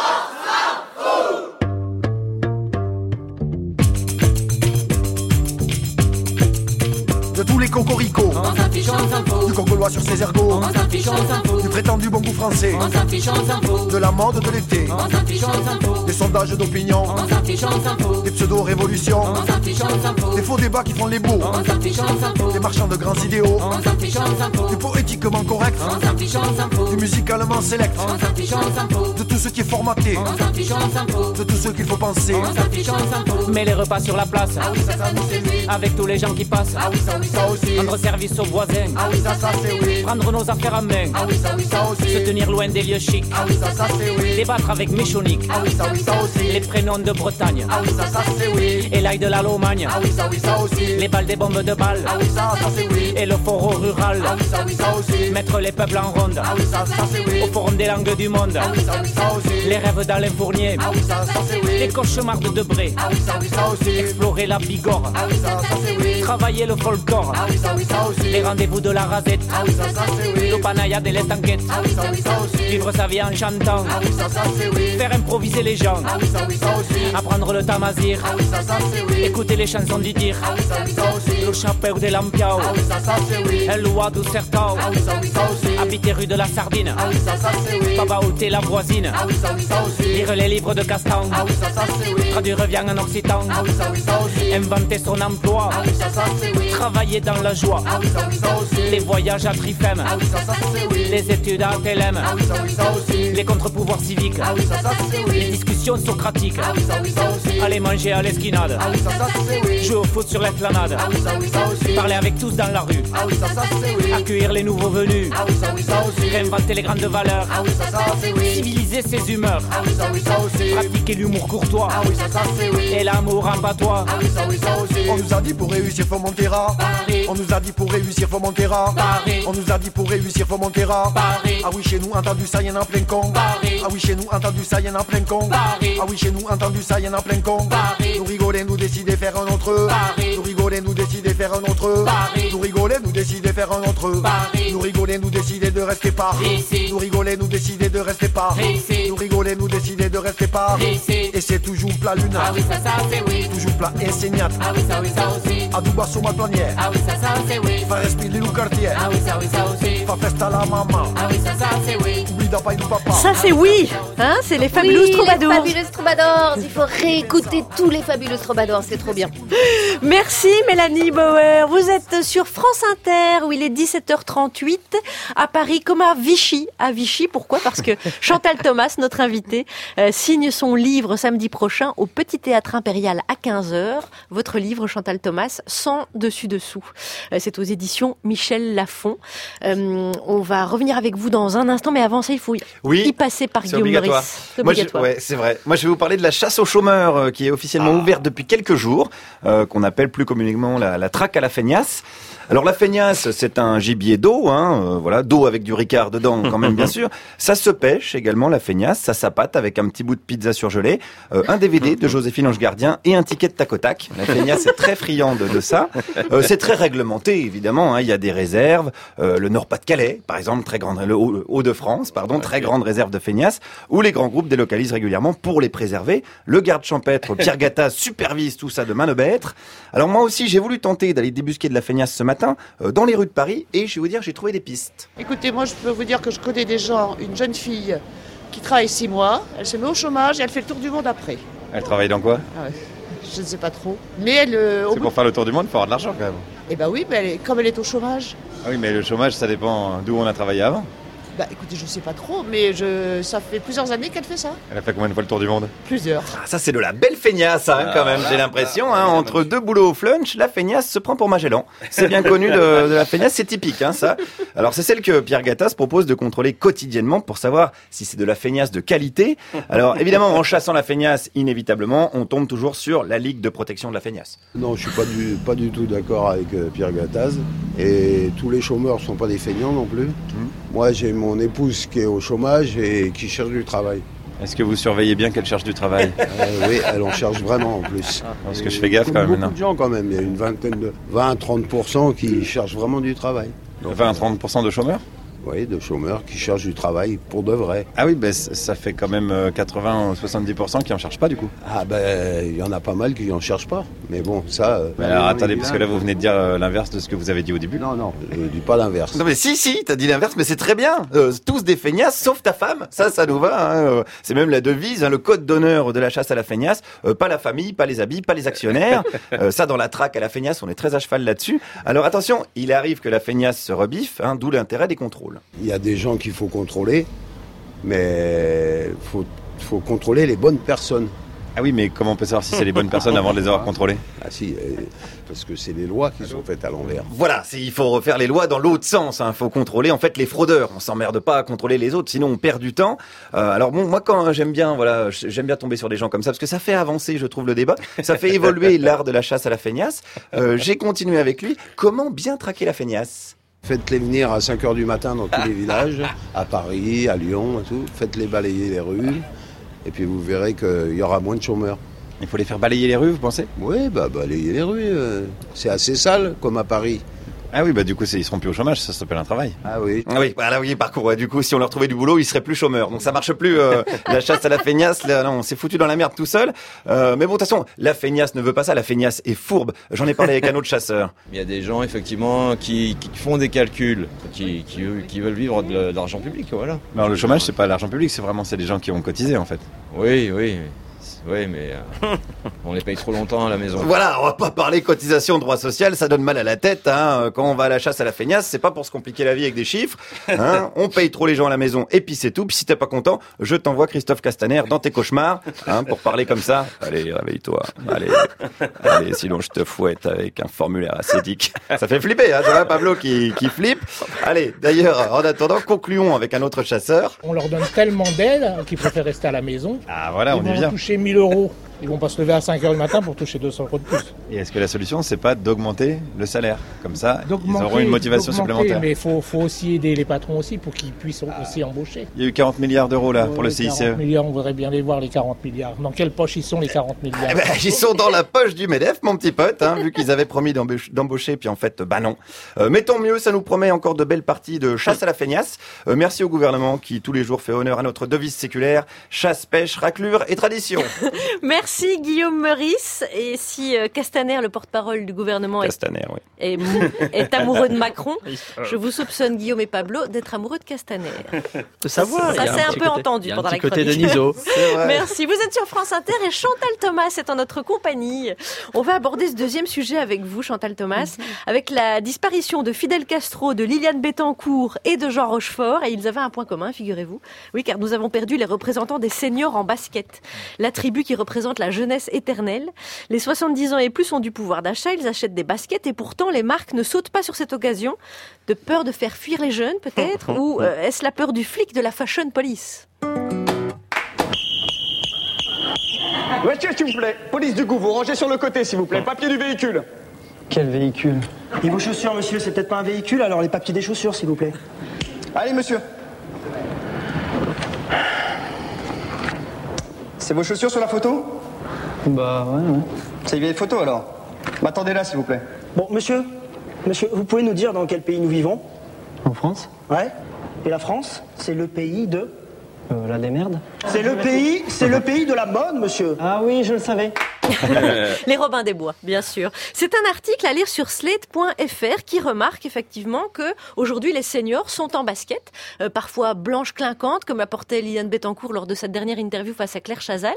Speaker 18: De tous les cocoricots,
Speaker 11: on s'affiche, on s'en fout.
Speaker 18: Du congolois sur ses ergots,
Speaker 11: on s'affiche, on s'en fout.
Speaker 18: Du prétendu bon goût français,
Speaker 11: on s'affiche, on s'en fout.
Speaker 18: De la mode de l'été,
Speaker 11: on s'affiche, on s'en fout.
Speaker 18: Des sondages d'opinion,
Speaker 11: on s'affiche, on s'en fout.
Speaker 18: Des pseudo-révolutions,
Speaker 11: on s'affiche, on s'en fout.
Speaker 18: Des faux débats qui font les beaux,
Speaker 11: on s'affiche, on s'en fout.
Speaker 18: Des marchands de grands idéaux,
Speaker 11: on s'affiche, on s'en fout.
Speaker 18: Du poétiquement correct,
Speaker 11: on s'affiche, on s'en fout.
Speaker 18: Du musicalement select,
Speaker 11: on s'affiche, on s'en fout.
Speaker 18: De tout ce qui est formaté,
Speaker 11: on s'affiche, on s'en fout.
Speaker 18: De tout ce qu'il faut penser,
Speaker 11: on s'affiche, on s'en fout.
Speaker 10: Mais les repas sur la place,
Speaker 18: ah oui, ça nous séduit.
Speaker 10: Avec tous les gens qui passent,
Speaker 18: ah oui, ça aussi.
Speaker 10: Rendre service aux voisins,
Speaker 18: ah oui, ça c'est oui.
Speaker 10: Prendre nos affaires en main,
Speaker 18: ah oui, ça aussi.
Speaker 10: Se tenir loin des lieux chics,
Speaker 18: ah oui, ça c'est oui.
Speaker 10: Débattre avec Michonique,
Speaker 18: ah oui, ça aussi.
Speaker 10: Les prénoms de Bretagne,
Speaker 18: ah oui, ça c'est oui.
Speaker 10: Et l'ail de la Lomagne,
Speaker 18: ah oui, ça aussi.
Speaker 10: Les balles des bombes de balles,
Speaker 18: ah oui, ça c'est oui.
Speaker 10: Et le forum rural,
Speaker 18: ah oui, ça aussi.
Speaker 10: Mettre les peuples en ronde,
Speaker 18: ah oui, ça c'est oui.
Speaker 10: Au forum des langues du monde,
Speaker 18: ah oui, ça aussi.
Speaker 10: Les rêves d'Alain Fournier,
Speaker 18: ah oui, ça c'est oui.
Speaker 10: Les cauchemars de Debré,
Speaker 18: ah oui, ça aussi.
Speaker 10: Explorer la Bigorre,
Speaker 18: ah oui, ça c'est oui.
Speaker 10: Travailler le folklore,
Speaker 18: ah oui, ça aussi.
Speaker 10: Les rendez-vous de la Rasette,
Speaker 18: ah oui, ça c'est oui.
Speaker 10: Le panaya de l'Estanquette,
Speaker 18: ah oui, ça aussi.
Speaker 10: Vivre sa vie en chantant,
Speaker 18: ah oui, ça c'est oui.
Speaker 10: Faire improviser les gens,
Speaker 18: ah oui, ça aussi.
Speaker 10: Apprendre le tamazir,
Speaker 18: ah oui, ça c'est oui.
Speaker 10: Écouter les chansons du dir,
Speaker 18: ah oui, ça aussi.
Speaker 10: Le chapéu de l'Ampiao,
Speaker 18: ah oui, ça c'est oui.
Speaker 10: El Loa du Sertao,
Speaker 18: ah oui, ça aussi.
Speaker 10: Habiter rue de la Sardine,
Speaker 18: ah oui, ça c'est oui.
Speaker 10: Pabaouter la voisine,
Speaker 18: ah oui, ça aussi.
Speaker 10: Lire les livres de Castan,
Speaker 18: ah oui, ça c'est oui.
Speaker 10: Traduire bien en occitan,
Speaker 18: ah oui, ça aussi.
Speaker 10: Inventer son emploi,
Speaker 18: ah oui, ça c'est oui.
Speaker 10: Travailler dans la joie,
Speaker 18: ah oui, ça aussi.
Speaker 10: Les voyages à Trifem,
Speaker 18: ah oui, ça c'est oui.
Speaker 10: Les études à TLM,
Speaker 18: ah oui, ça aussi.
Speaker 10: Les contre-pouvoirs civiques,
Speaker 18: ah oui, ça c'est oui.
Speaker 10: Les discussions socratiques,
Speaker 18: ah oui, ça aussi.
Speaker 10: Aller manger à l'esquinade,
Speaker 18: ah oui, ça c'est oui.
Speaker 10: Jouer au foot sur l'esplanade,
Speaker 18: ah oui, ça aussi.
Speaker 10: Parler avec tous dans la rue,
Speaker 18: ah oui, ça c'est oui.
Speaker 10: Accueillir les nouveaux venus,
Speaker 18: ah oui, ça
Speaker 11: aussi. Réinventer les grandes valeurs. Ah oui, ça c'est oui. Civiliser ses humeurs. Ah oui, ça aussi. Pratiquer l'humour courtois. Ah oui, ça c'est oui. Et l'amour en patois. Ah oui, ça aussi.
Speaker 18: On nous a dit pour réussir faut monter rang.
Speaker 11: Paris.
Speaker 18: On nous a dit pour réussir faut monter rang.
Speaker 11: Paris.
Speaker 18: On nous a dit pour réussir faut monter rang.
Speaker 11: Paris.
Speaker 18: Ah oui, chez nous entendu ça y'en a plein con.
Speaker 11: Paris.
Speaker 18: Ah oui, chez nous entendu ça y'en a plein con.
Speaker 11: Paris.
Speaker 18: Ah oui, chez nous entendu ça y'en a plein con.
Speaker 11: Paris.
Speaker 18: Nous rigoler, nous décider faire un autre.
Speaker 11: Paris.
Speaker 18: Nous rigoler, nous décider faire un autre.
Speaker 11: Paris.
Speaker 18: Nous rigoler, nous décider faire un autre.
Speaker 11: Paris.
Speaker 18: Nous rigoler, nous décider de rester pas.
Speaker 11: Ici.
Speaker 18: Nous rigoler, nous décider de rester pas.
Speaker 11: Ici.
Speaker 18: Nous rigoler, nous décider de rester pas.
Speaker 11: Ici.
Speaker 18: Et c'est toujours plat luna.
Speaker 11: Ah oui, ça c'est oui.
Speaker 18: Toujours plat enseignante.
Speaker 11: Ah oui, ça aussi.
Speaker 18: À Duba sur ma planière.
Speaker 11: Ah oui, ça c'est oui.
Speaker 18: Fa respirer le quartier.
Speaker 11: Ah oui, ça aussi.
Speaker 18: Fa festa la maman.
Speaker 11: Ah oui, ça c'est oui.
Speaker 18: Oublie d'appeler le papa.
Speaker 2: Ça c'est oui, hein, c'est les Fabulous
Speaker 9: Oui,
Speaker 2: Troubadours.
Speaker 9: les Fabulous Troubadours. Il faut réécouter tous les Fabulous Troubadours, c'est trop bien.
Speaker 2: Merci Mélanie Bauer. Vous êtes sur France Inter où il est 17h38 à Paris comme à Vichy. À Vichy, pourquoi ? Parce que Chantal Thomas, notre invitée, signe son livre samedi prochain au Petit Théâtre Impérial à 15h. Votre livre, Chantal Thomas, sans dessus-dessous. C'est aux éditions Michel Lafon. On va revenir avec vous dans un instant, mais avant ça, il faut y passer par
Speaker 1: c'est
Speaker 2: Guillaume
Speaker 1: obligatoire.
Speaker 2: Meurice. C'est obligatoire.
Speaker 1: Ouais, c'est vrai. Moi, je vais vous parler de la chasse aux chômeurs qui est officiellement ouverte depuis quelques jours, qu'on appelle plus communément la traque à la feignasse. Alors la feignasse, c'est un gibier d'eau, voilà, d'eau avec du Ricard dedans quand même bien sûr. Ça se pêche également la feignasse, ça s'appâte avec un petit bout de pizza surgelée, un DVD de Joséphine Ange Gardien et un ticket de tac au tac. La feignasse est très friande de ça. C'est très réglementé évidemment, il y a des réserves, le Nord-Pas-de-Calais par exemple, très grande, le Hauts-de-France pardon, très grande réserve de feignasse, où les grands groupes délocalisent régulièrement pour les préserver. Le garde champêtre Pierre Gattaz supervise tout ça de main de maître. Alors moi aussi j'ai voulu tenter d'aller débusquer de la feignasse ce matin dans les rues de Paris et je vais vous dire j'ai trouvé des pistes.
Speaker 19: Écoutez, moi je peux vous dire que je connais des gens, une jeune fille qui travaille 6 mois, elle se met au chômage et elle fait le tour du monde après.
Speaker 1: Elle travaille dans quoi ?
Speaker 19: Je ne sais pas trop. Mais elle...
Speaker 1: C'est pour faire le tour du monde, il faut avoir de l'argent quand même.
Speaker 19: Eh ben oui, mais comme elle est au chômage.
Speaker 1: Ah oui, mais le chômage ça dépend d'où on a travaillé avant.
Speaker 19: Bah écoutez, je sais pas trop, mais ça fait plusieurs années qu'elle fait ça.
Speaker 1: Elle a fait combien de fois le tour du monde ?
Speaker 19: Plusieurs.
Speaker 1: Ah, ça c'est de la belle feignasse quand même, j'ai l'impression. Entre deux boulots au flunch, la feignasse se prend pour Magellan. C'est bien connu de la feignasse, c'est typique ça. Alors c'est celle que Pierre Gattaz propose de contrôler quotidiennement pour savoir si c'est de la feignasse de qualité. Alors évidemment, en chassant la feignasse, inévitablement, on tombe toujours sur la Ligue de protection de la feignasse.
Speaker 20: Non, je suis pas du tout d'accord avec Pierre Gattaz. Et tous les chômeurs ne sont pas des feignants non plus. Moi, j'ai mon épouse qui est au chômage et qui cherche du travail.
Speaker 1: Est-ce que vous surveillez bien qu'elle cherche du travail ?
Speaker 20: Oui, elle en cherche vraiment en plus.
Speaker 1: Parce que je fais gaffe quand même.
Speaker 20: Beaucoup de gens quand même, il y a une vingtaine de 20-30% qui cherchent vraiment du travail.
Speaker 1: 20-30% de chômeurs ?
Speaker 20: Oui, de chômeurs qui cherchent du travail pour de vrai.
Speaker 1: Ah oui, ça fait quand même 80-70% qui en cherchent pas du coup.
Speaker 20: Ah il y en a pas mal qui en cherchent pas. Mais bon, ça...
Speaker 1: alors attendez, parce que là vous venez de dire l'inverse de ce que vous avez dit au début.
Speaker 20: Non, je ne dis pas l'inverse.
Speaker 1: Non mais si, t'as dit l'inverse, mais c'est très bien. Tous des feignasses, sauf ta femme. Ça nous va. C'est même la devise, le code d'honneur de la chasse à la feignasse. Pas la famille, pas les habits, pas les actionnaires. Ça dans la traque à la feignasse, on est très à cheval là-dessus. Alors attention, il arrive que la feignasse se rebiffe, d'où l'intérêt des contrôles.
Speaker 20: Il y a des gens qu'il faut contrôler, mais faut contrôler les bonnes personnes.
Speaker 1: Ah oui, mais comment on peut savoir si c'est les bonnes personnes avant de les avoir contrôlées ?
Speaker 20: Ah si, parce que c'est les lois qui sont faites à l'envers.
Speaker 1: Voilà, il faut refaire les lois dans l'autre sens. Il faut contrôler en fait les fraudeurs. On s'emmerde pas à contrôler les autres, sinon on perd du temps. Alors bon, moi quand j'aime bien tomber sur des gens comme ça, parce que ça fait avancer, je trouve, le débat. Ça fait évoluer l'art de la chasse à la feignasse. J'ai continué avec lui. Comment bien traquer la feignasse ?
Speaker 20: Faites-les venir à 5h du matin dans tous les villages, à Paris, à Lyon et tout. Faites-les balayer les rues et puis vous verrez qu'il y aura moins de chômeurs.
Speaker 1: Il faut les faire balayer les rues, vous pensez ?
Speaker 20: Oui, balayer les rues. C'est assez sale comme à Paris.
Speaker 1: Ah oui, du coup, ils seront plus au chômage, ça s'appelle un travail.
Speaker 20: Ah oui.
Speaker 1: Ah oui, parcours. Ouais, du coup, si on leur trouvait du boulot, ils seraient plus chômeurs. Donc ça marche plus, la chasse à la feignasse. Là, non, on s'est foutu dans la merde tout seul. Mais bon, de toute façon, la feignasse ne veut pas ça. La feignasse est fourbe. J'en ai parlé avec un autre chasseur.
Speaker 21: Il y a des gens, effectivement, qui font des calculs, qui veulent vivre de l'argent public, voilà.
Speaker 1: Alors le chômage, c'est pas l'argent public, c'est des gens qui ont cotisé, en fait.
Speaker 21: Oui. Oui, mais on les paye trop longtemps à la maison.
Speaker 1: Voilà, on va pas parler cotisation, droit social, ça donne mal à la tête. Hein. Quand on va à la chasse à la feignasse, c'est pas pour se compliquer la vie avec des chiffres. Hein. On paye trop les gens à la maison et puis c'est tout. Puis si t'es pas content, je t'envoie Christophe Castaner dans tes cauchemars pour parler comme ça. Allez, réveille-toi. Allez, sinon je te fouette avec un formulaire acédique. Ça fait flipper, hein, c'est vrai Pablo qui flippe. Allez, d'ailleurs, en attendant, concluons avec un autre chasseur.
Speaker 4: On leur donne tellement d'aide qu'ils préfèrent rester à la maison.
Speaker 1: Ah voilà, on y vient.
Speaker 4: Ils vont toucher 1000 €. Ils vont pas se lever à 5h du matin pour toucher 200 € de plus.
Speaker 1: Et est-ce que la solution, c'est pas d'augmenter le salaire? Comme ça, ils auront une motivation supplémentaire.
Speaker 4: Mais il faut aussi aider les patrons aussi pour qu'ils puissent aussi embaucher.
Speaker 1: Il y a eu 40 milliards d'euros là pour le CICE.
Speaker 4: 40 milliards, on voudrait bien les voir, les 40 milliards. Dans quelle poche ils sont, les 40 milliards?
Speaker 1: Ils sont dans la poche du MEDEF, mon petit pote, vu qu'ils avaient promis d'embaucher, puis en fait, non. Mais tant mieux, ça nous promet encore de belles parties de chasse à la feignasse. Merci au gouvernement qui, tous les jours, fait honneur à notre devise séculaire, chasse, pêche, raclure et tradition.
Speaker 2: Merci Guillaume Meurice. Et si Castaner, le porte-parole du gouvernement, est amoureux de Macron, je vous soupçonne, Guillaume et Pablo, d'être amoureux de Castaner.
Speaker 10: De savoir.
Speaker 2: Ça s'est un peu entendu pendant la chronique.
Speaker 10: Côté de Niso.
Speaker 2: Merci. Vous êtes sur France Inter et Chantal Thomas est en notre compagnie. On va aborder ce deuxième sujet avec vous, Chantal Thomas, avec la disparition de Fidel Castro, de Liliane Bettencourt et de Jean Rochefort. Et ils avaient un point commun, figurez-vous. Oui, car nous avons perdu les représentants des seniors en basket. La tribu qui représente la jeunesse éternelle. Les 70 ans et plus ont du pouvoir d'achat, ils achètent des baskets et pourtant les marques ne sautent pas sur cette occasion. De peur de faire fuir les jeunes peut-être, ou est-ce la peur du flic de la fashion police?
Speaker 22: Voiture s'il vous plaît, police du goût, vous rangez sur le côté s'il vous plaît, papier du véhicule.
Speaker 23: Quel véhicule? Et vos chaussures monsieur, c'est peut-être pas un véhicule, alors les papiers des chaussures s'il vous plaît.
Speaker 22: Allez monsieur. C'est vos chaussures sur la photo?
Speaker 23: Bah ouais.
Speaker 22: C'est une vieille photo alors. Attendez là s'il vous plaît.
Speaker 23: Bon monsieur, vous pouvez nous dire dans quel pays nous vivons? En France? Ouais. Et la France, c'est le pays de... la démerde. C'est le pays de la mode, monsieur. Ah oui, je le savais.
Speaker 2: Les Robins des Bois, bien sûr. C'est un article à lire sur slate.fr qui remarque effectivement que aujourd'hui les seniors sont en basket, parfois blanches clinquantes, comme apportait Liliane Bettencourt lors de sa dernière interview face à Claire Chazal.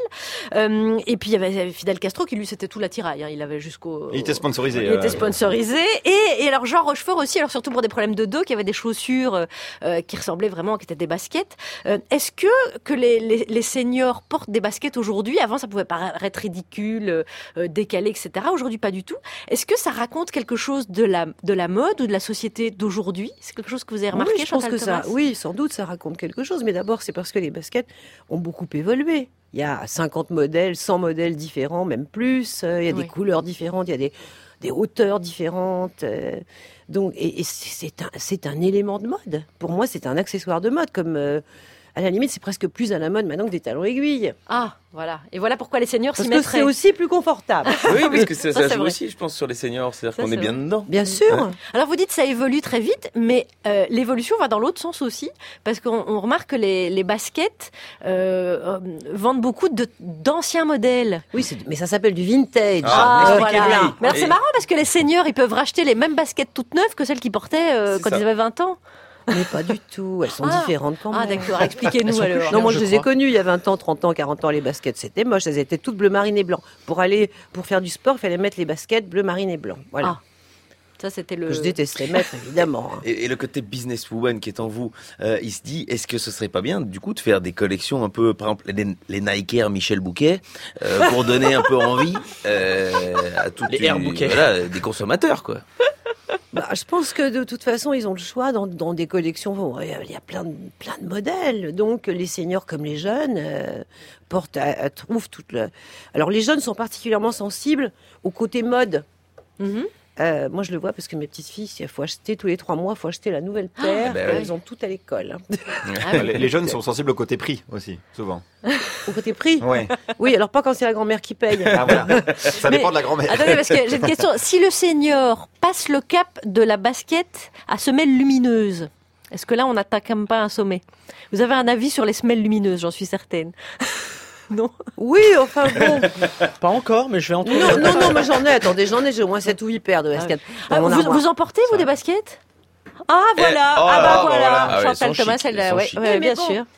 Speaker 2: Et puis il y avait Fidel Castro qui lui c'était tout l'attirail. Il avait jusqu'au.
Speaker 1: Il était sponsorisé.
Speaker 2: Il était sponsorisé. Et alors Jean Rochefort aussi, alors surtout pour des problèmes de dos, qui avait des chaussures qui ressemblaient vraiment, qui étaient des baskets. Est-ce que les seniors portent des baskets aujourd'hui? Avant ça pouvait paraître ridicule. Décalé, etc. Aujourd'hui, pas du tout. Est-ce que ça raconte quelque chose de la mode ou de la société d'aujourd'hui? C'est quelque chose que vous avez remarqué,
Speaker 12: oui, je pense que ça, oui, sans doute, ça raconte quelque chose. Mais d'abord, c'est parce que les baskets ont beaucoup évolué. Il y a 50 modèles, 100 modèles différents, même plus. Il y a des couleurs différentes, il y a des hauteurs différentes. Donc, et c'est un élément de mode. Pour moi, c'est un accessoire de mode, comme... à la limite, c'est presque plus à la mode maintenant que des talons aiguilles.
Speaker 2: Ah, voilà. Et voilà pourquoi les seniors s'y
Speaker 12: mettraient.
Speaker 2: mettraient.
Speaker 12: Parce que c'est aussi plus confortable.
Speaker 8: Oui, parce que ça joue
Speaker 2: vrai.
Speaker 8: aussi, je pense, sur les seniors. C'est-à-dire
Speaker 2: Ça,
Speaker 8: qu'on est bien dedans.
Speaker 12: Bien sûr.
Speaker 8: Ouais.
Speaker 2: Alors vous dites ça évolue très vite, mais l'évolution va dans l'autre sens aussi, parce qu'on remarque que les baskets vendent beaucoup d'anciens modèles.
Speaker 12: Oui, mais ça s'appelle du vintage.
Speaker 2: Voilà. Mais alors c'est marrant parce que les seniors, ils peuvent racheter les mêmes baskets toutes neuves que celles qu'ils portaient quand ils avaient 20 ans.
Speaker 12: Mais pas du tout, elles sont différentes quand même.
Speaker 2: Ah d'accord, expliquez-nous alors.
Speaker 12: Non, moi je les ai connues il y a 20 ans, 30 ans, 40 ans, les baskets, c'était moche, elles étaient toutes bleu, marine et blanc. Pour faire du sport, il fallait mettre les baskets bleu, marine et blanc. Voilà.
Speaker 2: Ah. Ça, c'était
Speaker 12: que je détestais mettre, évidemment.
Speaker 8: Et le côté businesswoman qui est en vous, il se dit, est-ce que ce serait pas bien, du coup, de faire des collections un peu, par exemple, les Nike Air Michel Bouquet, pour donner un peu envie à tous
Speaker 10: les Air Bouquet.
Speaker 8: Voilà, des consommateurs, quoi.
Speaker 12: Bah, je pense que de toute façon, ils ont le choix dans des collections. Bon, il y a plein de modèles. Donc, les seniors comme les jeunes trouvent toute le. Alors, les jeunes sont particulièrement sensibles au côté mode. Moi, je le vois parce que mes petites filles, il faut acheter tous les 3 mois, il faut acheter la nouvelle paire. Elles ont tout à l'école.
Speaker 1: Les jeunes sont sensibles au côté prix aussi, souvent.
Speaker 12: Au côté prix?
Speaker 1: Ouais.
Speaker 12: Oui, alors pas quand c'est la grand-mère qui paye.
Speaker 1: Ah voilà, ça dépend de la grand-mère.
Speaker 2: Attendez, parce que j'ai une question. Si le senior passe le cap de la basket à semelle lumineuse, est-ce que là, on n'atteint quand même pas un sommet? Vous avez un avis sur les semelles lumineuses, j'en suis certaine. Non.
Speaker 12: Oui, enfin bon.
Speaker 10: Pas encore, mais je vais en trouver.
Speaker 12: Non, moi j'en ai. J'ai au moins 7 ou 8 paires de baskets.
Speaker 2: Vous en portez, vous, des baskets? Ah, voilà. Chantal Thomas, elle, bien sûr.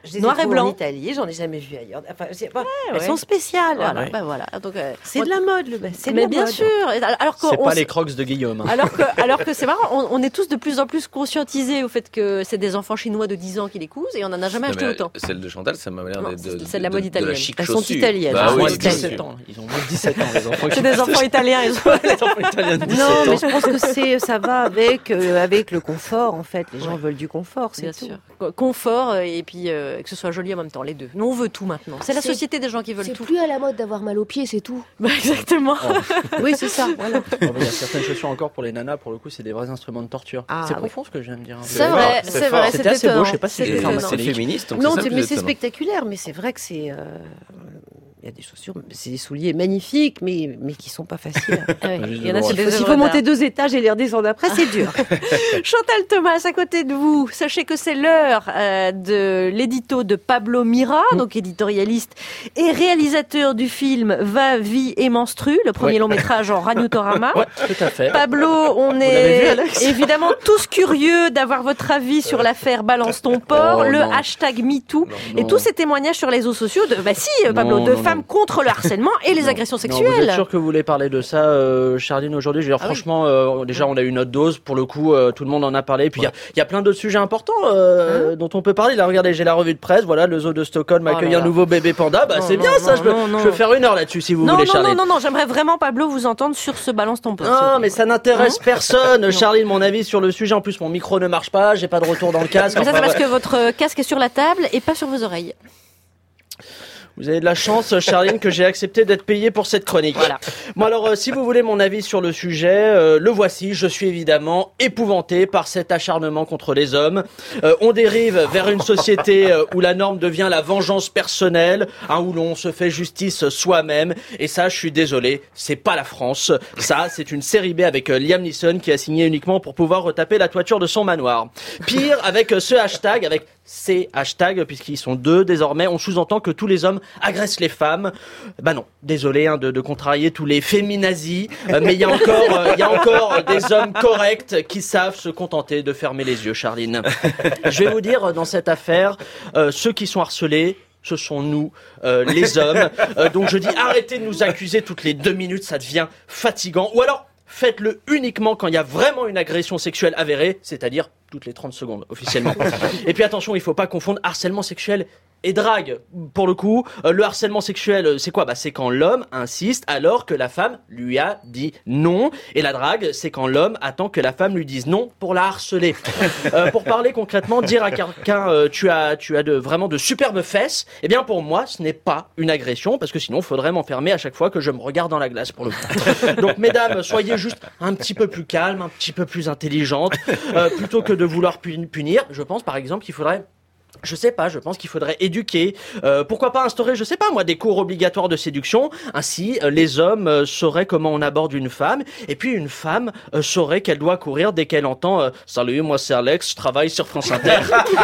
Speaker 12: Je les ai
Speaker 2: Noir et
Speaker 12: trouvées en
Speaker 2: blanc.
Speaker 12: Italie, j'en ai jamais vu ailleurs. Enfin, elles
Speaker 2: ouais.
Speaker 12: sont spéciales.
Speaker 2: Voilà, voilà. Donc,
Speaker 12: c'est de la mode, le best.
Speaker 2: Mais bien sûr. Alors
Speaker 10: c'est pas les Crocs de Guillaume.
Speaker 2: Alors que c'est marrant, on est tous de plus en plus conscientisés au fait que c'est des enfants chinois de 10 ans qui les cousent et on en a jamais acheté autant.
Speaker 3: Celle de Chantal, ça m'a l'air
Speaker 2: c'est de la mode italienne.
Speaker 12: Elles sont italiennes.
Speaker 3: Bah,
Speaker 10: ils ont
Speaker 3: oui,
Speaker 10: 17 ans. Ils ont moins de 17 ans, les enfants.
Speaker 2: C'est des enfants italiens. Ils ont
Speaker 10: les enfants italiens de 17 ans.
Speaker 12: Non, mais je pense que ça va avec le confort, en fait. Les gens veulent du confort, c'est
Speaker 2: bien
Speaker 12: tout.
Speaker 2: sûr. Confort et puis que ce soit joli en même temps, les deux. Nous, on veut tout maintenant. C'est la société des gens qui veulent tout.
Speaker 9: C'est plus à la mode d'avoir mal aux pieds, c'est tout.
Speaker 2: Exactement.
Speaker 12: Oui, c'est ça. Voilà.
Speaker 10: Il y a certaines chaussures encore pour les nanas, pour le coup, c'est des vrais instruments de torture. C'est profond ce que je viens de dire.
Speaker 2: C'est vrai, c'est vrai.
Speaker 10: C'était assez beau, je sais pas si
Speaker 3: c'est féministe.
Speaker 12: Non, mais c'est spectaculaire, mais c'est vrai que c'est. Il y a des chaussures, c'est des souliers magnifiques, mais qui sont pas faciles.
Speaker 2: Il y en a, c'est des
Speaker 12: S'il faut monter 2 étages et les redescendre après, c'est dur.
Speaker 2: Chantal Thomas, à côté de vous, sachez que c'est l'heure de l'édito de Pablo Mira, donc éditorialiste et réalisateur du film Va, vie et menstru, le premier long métrage en Ragnotorama.
Speaker 10: Ouais, tout à fait.
Speaker 2: Pablo, on est évidemment tous curieux d'avoir votre avis sur l'affaire Balance ton porc, le hashtag MeToo et tous ces témoignages sur les réseaux sociaux de, Pablo, de femmes contre le harcèlement et les agressions sexuelles.
Speaker 10: Vous êtes sûr que vous voulez parler de ça, Charline, aujourd'hui? Je veux dire, franchement, déjà, on a eu notre dose. Pour le coup, tout le monde en a parlé. Puis, il y a plein d'autres sujets importants dont on peut parler. Là, regardez, j'ai la revue de presse. Voilà, le zoo de Stockholm accueille un nouveau bébé panda. C'est bien, ça. Je peux faire 1 heure là-dessus, si vous voulez, Charline.
Speaker 2: Non, j'aimerais vraiment, Pablo, vous entendre sur ce Balance ton porc.
Speaker 10: Non, mais ça n'intéresse personne. Charline, mon avis sur le sujet. En plus, mon micro ne marche pas. J'ai pas de retour dans le casque.
Speaker 2: Mais ça, c'est parce que votre casque est sur la table et pas sur vos oreilles.
Speaker 10: Vous avez de la chance, Charline, que j'ai accepté d'être payé pour cette chronique. Voilà. Bon alors, si vous voulez mon avis sur le sujet, le voici. Je suis évidemment épouvanté par cet acharnement contre les hommes. On dérive vers une société où la norme devient la vengeance personnelle, où l'on se fait justice soi-même. Et ça, je suis désolé, c'est pas la France. Ça, c'est une série B avec Liam Neeson qui a signé uniquement pour pouvoir retaper la toiture de son manoir. Pire, avec ce hashtag, avec ces hashtags, puisqu'ils sont 2 désormais, on sous-entend que tous les hommes agressent les femmes. Non, désolé de contrarier tous les féminazis, mais il y a encore des hommes corrects qui savent se contenter de fermer les yeux, Charline. Je vais vous dire, dans cette affaire, ceux qui sont harcelés, ce sont nous, les hommes. Donc je dis, arrêtez de nous accuser toutes les 2 minutes, ça devient fatigant. Ou alors, faites-le uniquement quand il y a vraiment une agression sexuelle avérée, c'est-à-dire toutes les 30 secondes, officiellement. Et puis attention, il faut pas confondre harcèlement sexuel et drague. Pour le coup, le harcèlement sexuel, c'est quoi ? C'est quand l'homme insiste alors que la femme lui a dit non. Et la drague, c'est quand l'homme attend que la femme lui dise non pour la harceler. Pour parler concrètement, dire à quelqu'un tu as vraiment de superbes fesses, eh bien pour moi, ce n'est pas une agression, parce que sinon, il faudrait m'enfermer à chaque fois que je me regarde dans la glace, pour le coup. Donc mesdames, soyez juste un petit peu plus calmes, un petit peu plus intelligentes, plutôt que de vouloir punir. Je pense par exemple qu'il faudrait... je pense qu'il faudrait éduquer, pourquoi pas instaurer, des cours obligatoires de séduction, ainsi les hommes sauraient comment on aborde une femme, et puis une femme saurait qu'elle doit courir dès qu'elle entend « Salut, moi c'est Alex, je travaille sur France Inter ».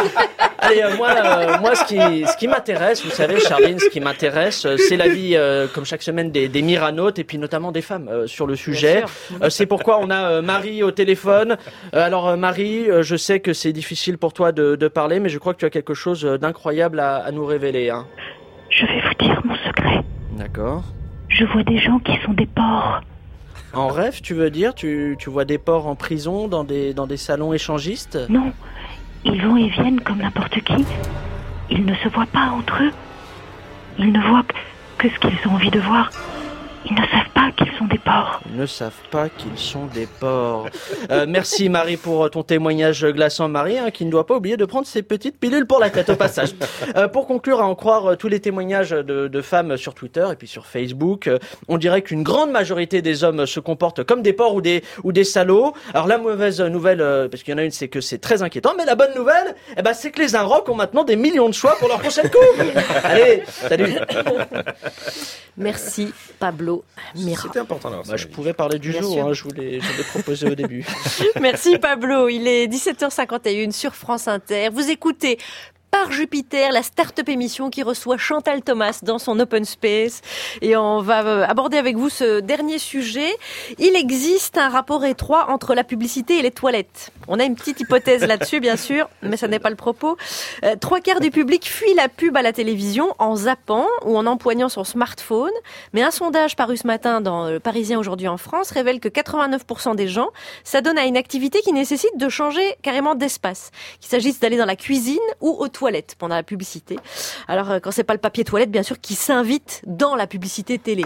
Speaker 10: Allez, moi ce qui m'intéresse, vous savez Charline, ce qui m'intéresse, c'est la vie, comme chaque semaine, des myranautes, et puis notamment des femmes sur le sujet. C'est pourquoi on a Marie au téléphone. Alors Marie, je sais que c'est difficile pour toi de parler, mais je crois que tu as quelque chose d'incroyable à nous révéler. Hein.
Speaker 5: Je vais vous dire mon secret.
Speaker 10: D'accord.
Speaker 5: Je vois des gens qui sont des porcs.
Speaker 10: En rêve, tu veux dire? Tu vois des porcs en prison, dans des salons échangistes?
Speaker 5: Non, ils vont et viennent comme n'importe qui. Ils ne se voient pas entre eux. Ils ne voient que ce qu'ils ont envie de voir. Ils ne savent pas qu'ils sont des porcs.
Speaker 10: Ils ne savent pas qu'ils sont des porcs. Merci Marie pour ton témoignage glaçant, Marie, qui ne doit pas oublier de prendre ses petites pilules pour la tête au passage. Pour conclure, à en croire tous les témoignages de femmes sur Twitter et puis sur Facebook, on dirait qu'une grande majorité des hommes se comportent comme des porcs ou des salauds. Alors la mauvaise nouvelle, parce qu'il y en a une, c'est que c'est très inquiétant, mais la bonne nouvelle, c'est que les Inrocks ont maintenant des millions de choix pour leur prochaine coupe. Allez, salut.
Speaker 2: Merci Pablo Mira.
Speaker 3: C'était important.
Speaker 10: Je pouvais parler du jour, je l'ai proposé au début.
Speaker 2: Merci Pablo, il est 17h51 sur France Inter. Vous écoutez Par Jupiter, la start-up émission qui reçoit Chantal Thomas dans son Open Space. Et on va aborder avec vous ce dernier sujet. Il existe un rapport étroit entre la publicité et les toilettes. On a une petite hypothèse là-dessus, bien sûr, mais ça n'est pas le propos. 3/4 du public fuit la pub à la télévision en zappant ou en empoignant son smartphone. Mais un sondage paru ce matin dans Le Parisien aujourd'hui en France révèle que 89% des gens s'adonnent à une activité qui nécessite de changer carrément d'espace. Qu'il s'agisse d'aller dans la cuisine ou aux toilettes pendant la publicité. Alors, quand c'est pas le papier toilette, bien sûr, qui s'invite dans la publicité télé.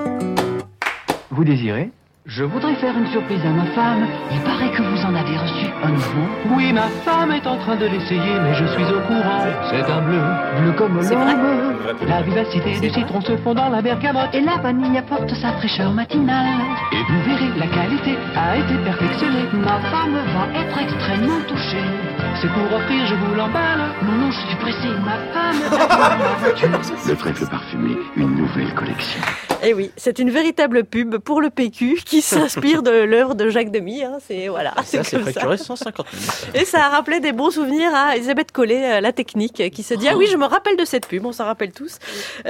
Speaker 6: Vous désirez ? Je voudrais faire une surprise à ma femme. Il paraît que vous en avez reçu un nouveau. Oui, ma femme est en train de l'essayer, mais je suis au courant. C'est un bleu comme l'ombre. La vivacité du citron se fond dans la bergamote. Et la vanille apporte sa fraîcheur matinale. Et vous verrez, la qualité a été perfectionnée. Ma femme va être extrêmement touchée. C'est pour offrir, je vous l'emballe. Non, je suis pressée, ma femme va dans ma voiture.
Speaker 7: Le trèfle parfumé, une nouvelle collection.
Speaker 2: Eh oui, c'est une véritable pub pour le PQ qui s'inspire de l'œuvre de Jacques Demy. Hein, c'est voilà,
Speaker 10: ça, c'est
Speaker 2: comme
Speaker 10: facturé 150 000.
Speaker 2: Et ça a rappelé des bons souvenirs à Elisabeth Collet, la technique, qui se dit ah oui, je me rappelle de cette pub. On s'en rappelle tous.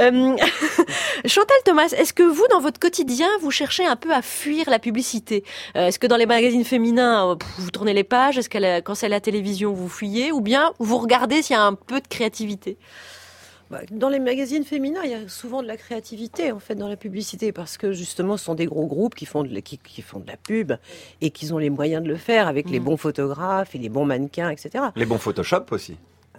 Speaker 2: Chantal Thomas, est-ce que vous, dans votre quotidien, vous cherchez un peu à fuir la publicité ? Est-ce que dans les magazines féminins, vous tournez les pages ? Est-ce que quand c'est la télévision, vous fuyez ? Ou bien vous regardez s'il y a un peu de créativité ?
Speaker 12: Dans les magazines féminins, il y a souvent de la créativité en fait dans la publicité parce que justement, ce sont des gros groupes qui font de la pub et qui ont les moyens de le faire avec les bons photographes et les bons mannequins, etc.
Speaker 1: Les bons Photoshop aussi.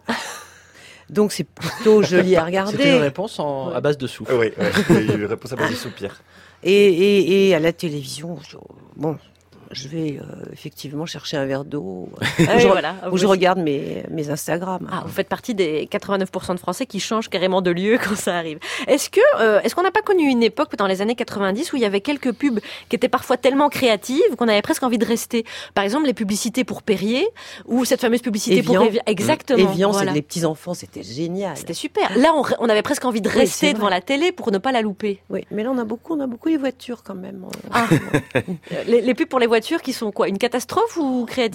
Speaker 12: Donc c'est plutôt joli à regarder.
Speaker 10: C'était une réponse à base de souffle.
Speaker 1: Oui, une réponse à base de soupir.
Speaker 12: Et à la télévision, je vais effectivement chercher un verre d'eau où je regarde mes Instagram.
Speaker 2: Ah, vous faites partie des 89% de Français qui changent carrément de lieu quand ça arrive. Est-ce qu'on n'a pas connu une époque dans les années 90 où il y avait quelques pubs qui étaient parfois tellement créatives qu'on avait presque envie de rester ? Par exemple, les publicités pour Perrier ou cette fameuse publicité pour Evian. Exactement.
Speaker 12: Evian, c'est les petits enfants, c'était génial.
Speaker 2: C'était super. Là, on avait presque envie de rester devant la télé pour ne pas la louper.
Speaker 12: Oui, mais là, on a beaucoup les voitures quand même.
Speaker 2: Les pubs pour les voitures qui sont quoi ? Une catastrophe ou créatives ?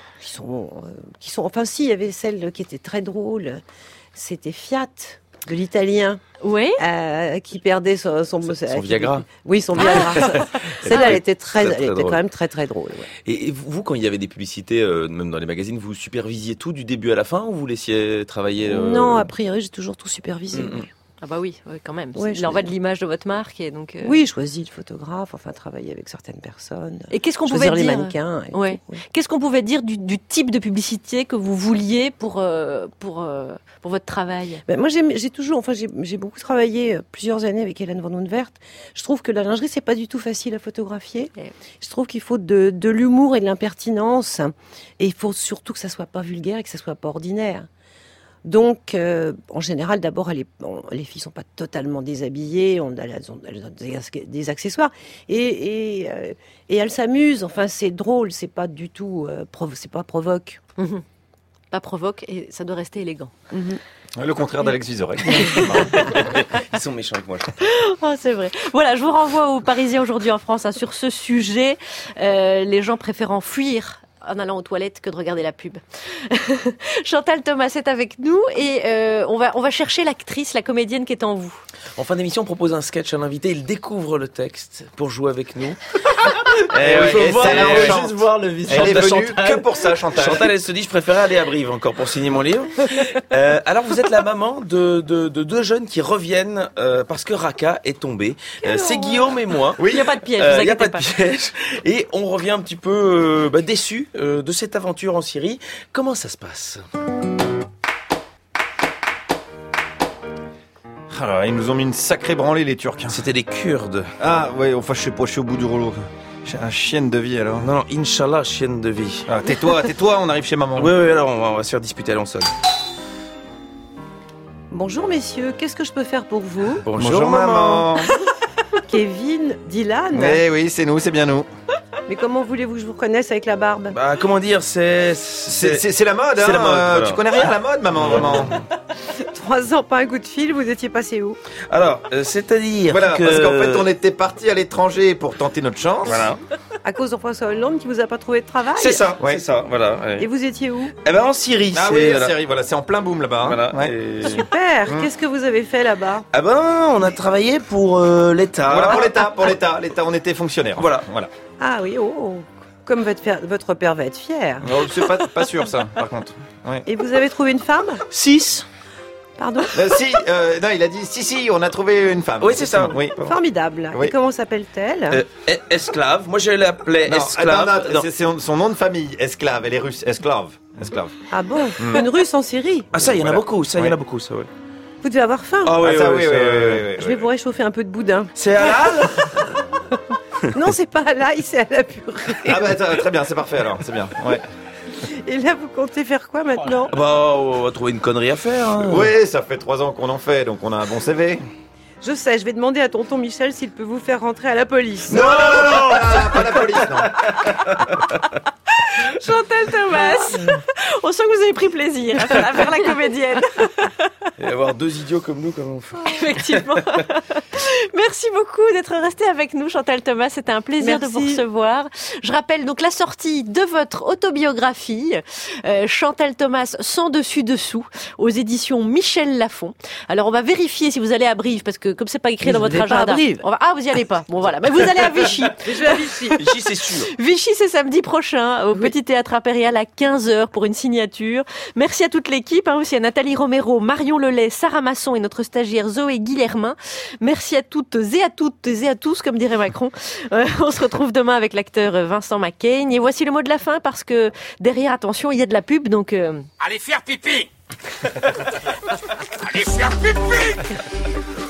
Speaker 12: Qui sont. Enfin, si, il y avait celle qui était très drôle. C'était Fiat, de l'italien.
Speaker 2: Oui.
Speaker 12: Qui perdait son
Speaker 3: Viagra.
Speaker 12: Oui, son Viagra. Celle-là, elle était quand même très très drôle. Ouais.
Speaker 3: Et vous, quand il y avait des publicités, même dans les magazines, vous supervisiez tout du début à la fin ou vous laissiez travailler
Speaker 12: Non, a priori, j'ai toujours tout supervisé.
Speaker 2: Ah bah oui, quand même.
Speaker 12: Ouais,
Speaker 2: il en va de l'image de votre marque et donc.
Speaker 12: Oui, choisir le photographe, travailler avec certaines personnes.
Speaker 2: Et qu'est-ce qu'on pouvait dire ?
Speaker 12: Les mannequins.
Speaker 2: Oui. Qu'est-ce qu'on pouvait dire du type de publicité que vous vouliez pour votre travail ?
Speaker 12: Moi, j'ai beaucoup travaillé plusieurs années avec Hélène Van Unvert. Je trouve que la lingerie, c'est pas du tout facile à photographier. Je trouve qu'il faut de l'humour et de l'impertinence, et il faut surtout que ça soit pas vulgaire et que ça soit pas ordinaire. Donc, en général, d'abord, les filles sont pas totalement déshabillées, elles ont des accessoires, et elles s'amusent. Enfin, c'est drôle, c'est pas du tout, c'est pas provoque.
Speaker 2: Pas provoque, et ça doit rester élégant.
Speaker 1: Le contraire d'Alex Vizorek.
Speaker 3: Ils sont méchants avec moi.
Speaker 2: Oh, c'est vrai. Voilà, je vous renvoie aux Parisiens aujourd'hui en France sur ce sujet. Les gens préférant fuir en allant aux toilettes que de regarder la pub. Chantal Thomas est avec nous et on va chercher l'actrice, la comédienne qui est en vous.
Speaker 3: En fin d'émission, on propose un sketch à l'invité. Il découvre le texte pour jouer avec nous.
Speaker 10: Il faut juste voir le visage
Speaker 3: de
Speaker 1: Chantal.
Speaker 3: Chantal.
Speaker 1: Que pour ça, Chantal.
Speaker 3: Chantal, elle se dit, je préférais aller à Brive encore pour signer mon livre. Alors, vous êtes la maman de deux jeunes qui reviennent parce que Raqqa est tombé. C'est Guillaume et moi.
Speaker 2: Oui. Il n'y a pas de piège, vous inquiétez pas.
Speaker 3: Piège. Et on revient un petit peu déçus de cette aventure en Syrie. Comment ça se passe ?
Speaker 1: Alors, ils nous ont mis une sacrée branlée, les Turcs.
Speaker 3: C'était les Kurdes.
Speaker 1: Ah, ouais, enfin, je sais pas, je suis au bout du rouleau. J'ai un chienne de vie, alors.
Speaker 3: Non, Inch'Allah, chienne de vie.
Speaker 1: Ah, tais-toi, on arrive chez maman.
Speaker 3: Oui, alors on va se faire disputer, allons seul.
Speaker 12: Bonjour, messieurs, qu'est-ce que je peux faire pour vous ?
Speaker 1: Bonjour, maman.
Speaker 12: Kevin, Dylan ?
Speaker 1: Oui, c'est nous, c'est bien nous.
Speaker 12: Mais comment voulez-vous que je vous reconnaisse avec la barbe ?
Speaker 3: Comment dire, c'est
Speaker 1: la mode,
Speaker 3: c'est la mode, voilà.
Speaker 1: Tu connais rien à la mode, maman, vraiment.
Speaker 12: 3 ans, pas un coup de fil, vous étiez passé où ?
Speaker 3: Alors, c'est-à-dire
Speaker 1: voilà,
Speaker 3: que...
Speaker 1: parce qu'en fait, on était partis à l'étranger pour tenter notre chance.
Speaker 3: Voilà.
Speaker 12: À cause de François Hollande qui vous a pas trouvé de travail ?
Speaker 3: C'est ça, voilà. Ouais.
Speaker 12: Et vous étiez où ?
Speaker 3: En Syrie.
Speaker 1: Ah oui, en Syrie, voilà, c'est en plein boom là-bas.
Speaker 3: Voilà.
Speaker 1: Ouais.
Speaker 12: Super. Qu'est-ce que vous avez fait là-bas ?
Speaker 3: On a travaillé pour l'État.
Speaker 1: Voilà, pour l'État. L'État, on était fonctionnaires.
Speaker 3: Voilà.
Speaker 12: Ah oui, comme votre père va être fier.
Speaker 1: Oh, c'est pas sûr ça, par contre. Ouais.
Speaker 12: Et vous avez trouvé une femme ?
Speaker 3: 6.
Speaker 12: Pardon ?
Speaker 1: Non, il a dit si, on a trouvé une femme.
Speaker 3: Oui, c'est ça.
Speaker 1: Oui.
Speaker 12: Formidable.
Speaker 1: Oui.
Speaker 12: Et comment s'appelle-t-elle ?
Speaker 3: Esclave. Moi, je l'appelais Esclave.
Speaker 1: Non, c'est son nom de famille, Esclave. Elle est russe, Esclave.
Speaker 12: Ah bon ? Une Russe en Syrie ?
Speaker 3: Ah ça, il y en a beaucoup. Ça, il y en a beaucoup, ça, ouais.
Speaker 12: Vous devez avoir faim.
Speaker 3: Ah oui, oui.
Speaker 12: Je vais vous réchauffer un peu de boudin.
Speaker 3: C'est halal ?
Speaker 12: Non, c'est pas à l'ail, c'est à la purée.
Speaker 1: Ah bah très bien, c'est parfait alors, c'est bien. Ouais.
Speaker 12: Et là, vous comptez faire quoi maintenant ?
Speaker 3: Bah, on va trouver une connerie à faire. Hein.
Speaker 1: Oui, ça fait 3 ans qu'on en fait, donc on a un bon CV.
Speaker 12: Je sais, je vais demander à tonton Michel s'il peut vous faire rentrer à la police.
Speaker 1: Non, pas la police, non.
Speaker 2: Chantal Thomas, on sent que vous avez pris plaisir à faire la comédienne.
Speaker 3: Et avoir 2 idiots comme nous, comment on fait ?
Speaker 2: Effectivement. Merci beaucoup d'être resté avec nous, Chantal Thomas. C'était un plaisir de vous recevoir. Je rappelle donc la sortie de votre autobiographie, Chantal Thomas, sans dessus-dessous, aux éditions Michel Lafon. Alors, on va vérifier si vous allez à Brive, parce que comme c'est pas écrit dans votre agenda. Ah, vous y allez pas. Bon, voilà. Mais vous allez à Vichy.
Speaker 12: Je vais à Vichy.
Speaker 3: Vichy, c'est sûr.
Speaker 2: Vichy, c'est samedi prochain, au Petit Théâtre Impérial à 15h pour une signature. Merci à toute l'équipe, aussi à Nathalie Romero, Marion Lelay, Sarah Masson et notre stagiaire Zoé Guillermin. Merci à toutes et à tous, comme dirait Macron. On se retrouve demain avec l'acteur Vincent Macaigne. Et voici le mot de la fin, parce que derrière, attention, il y a de la pub, donc...
Speaker 13: Allez faire pipi. Allez faire pipi.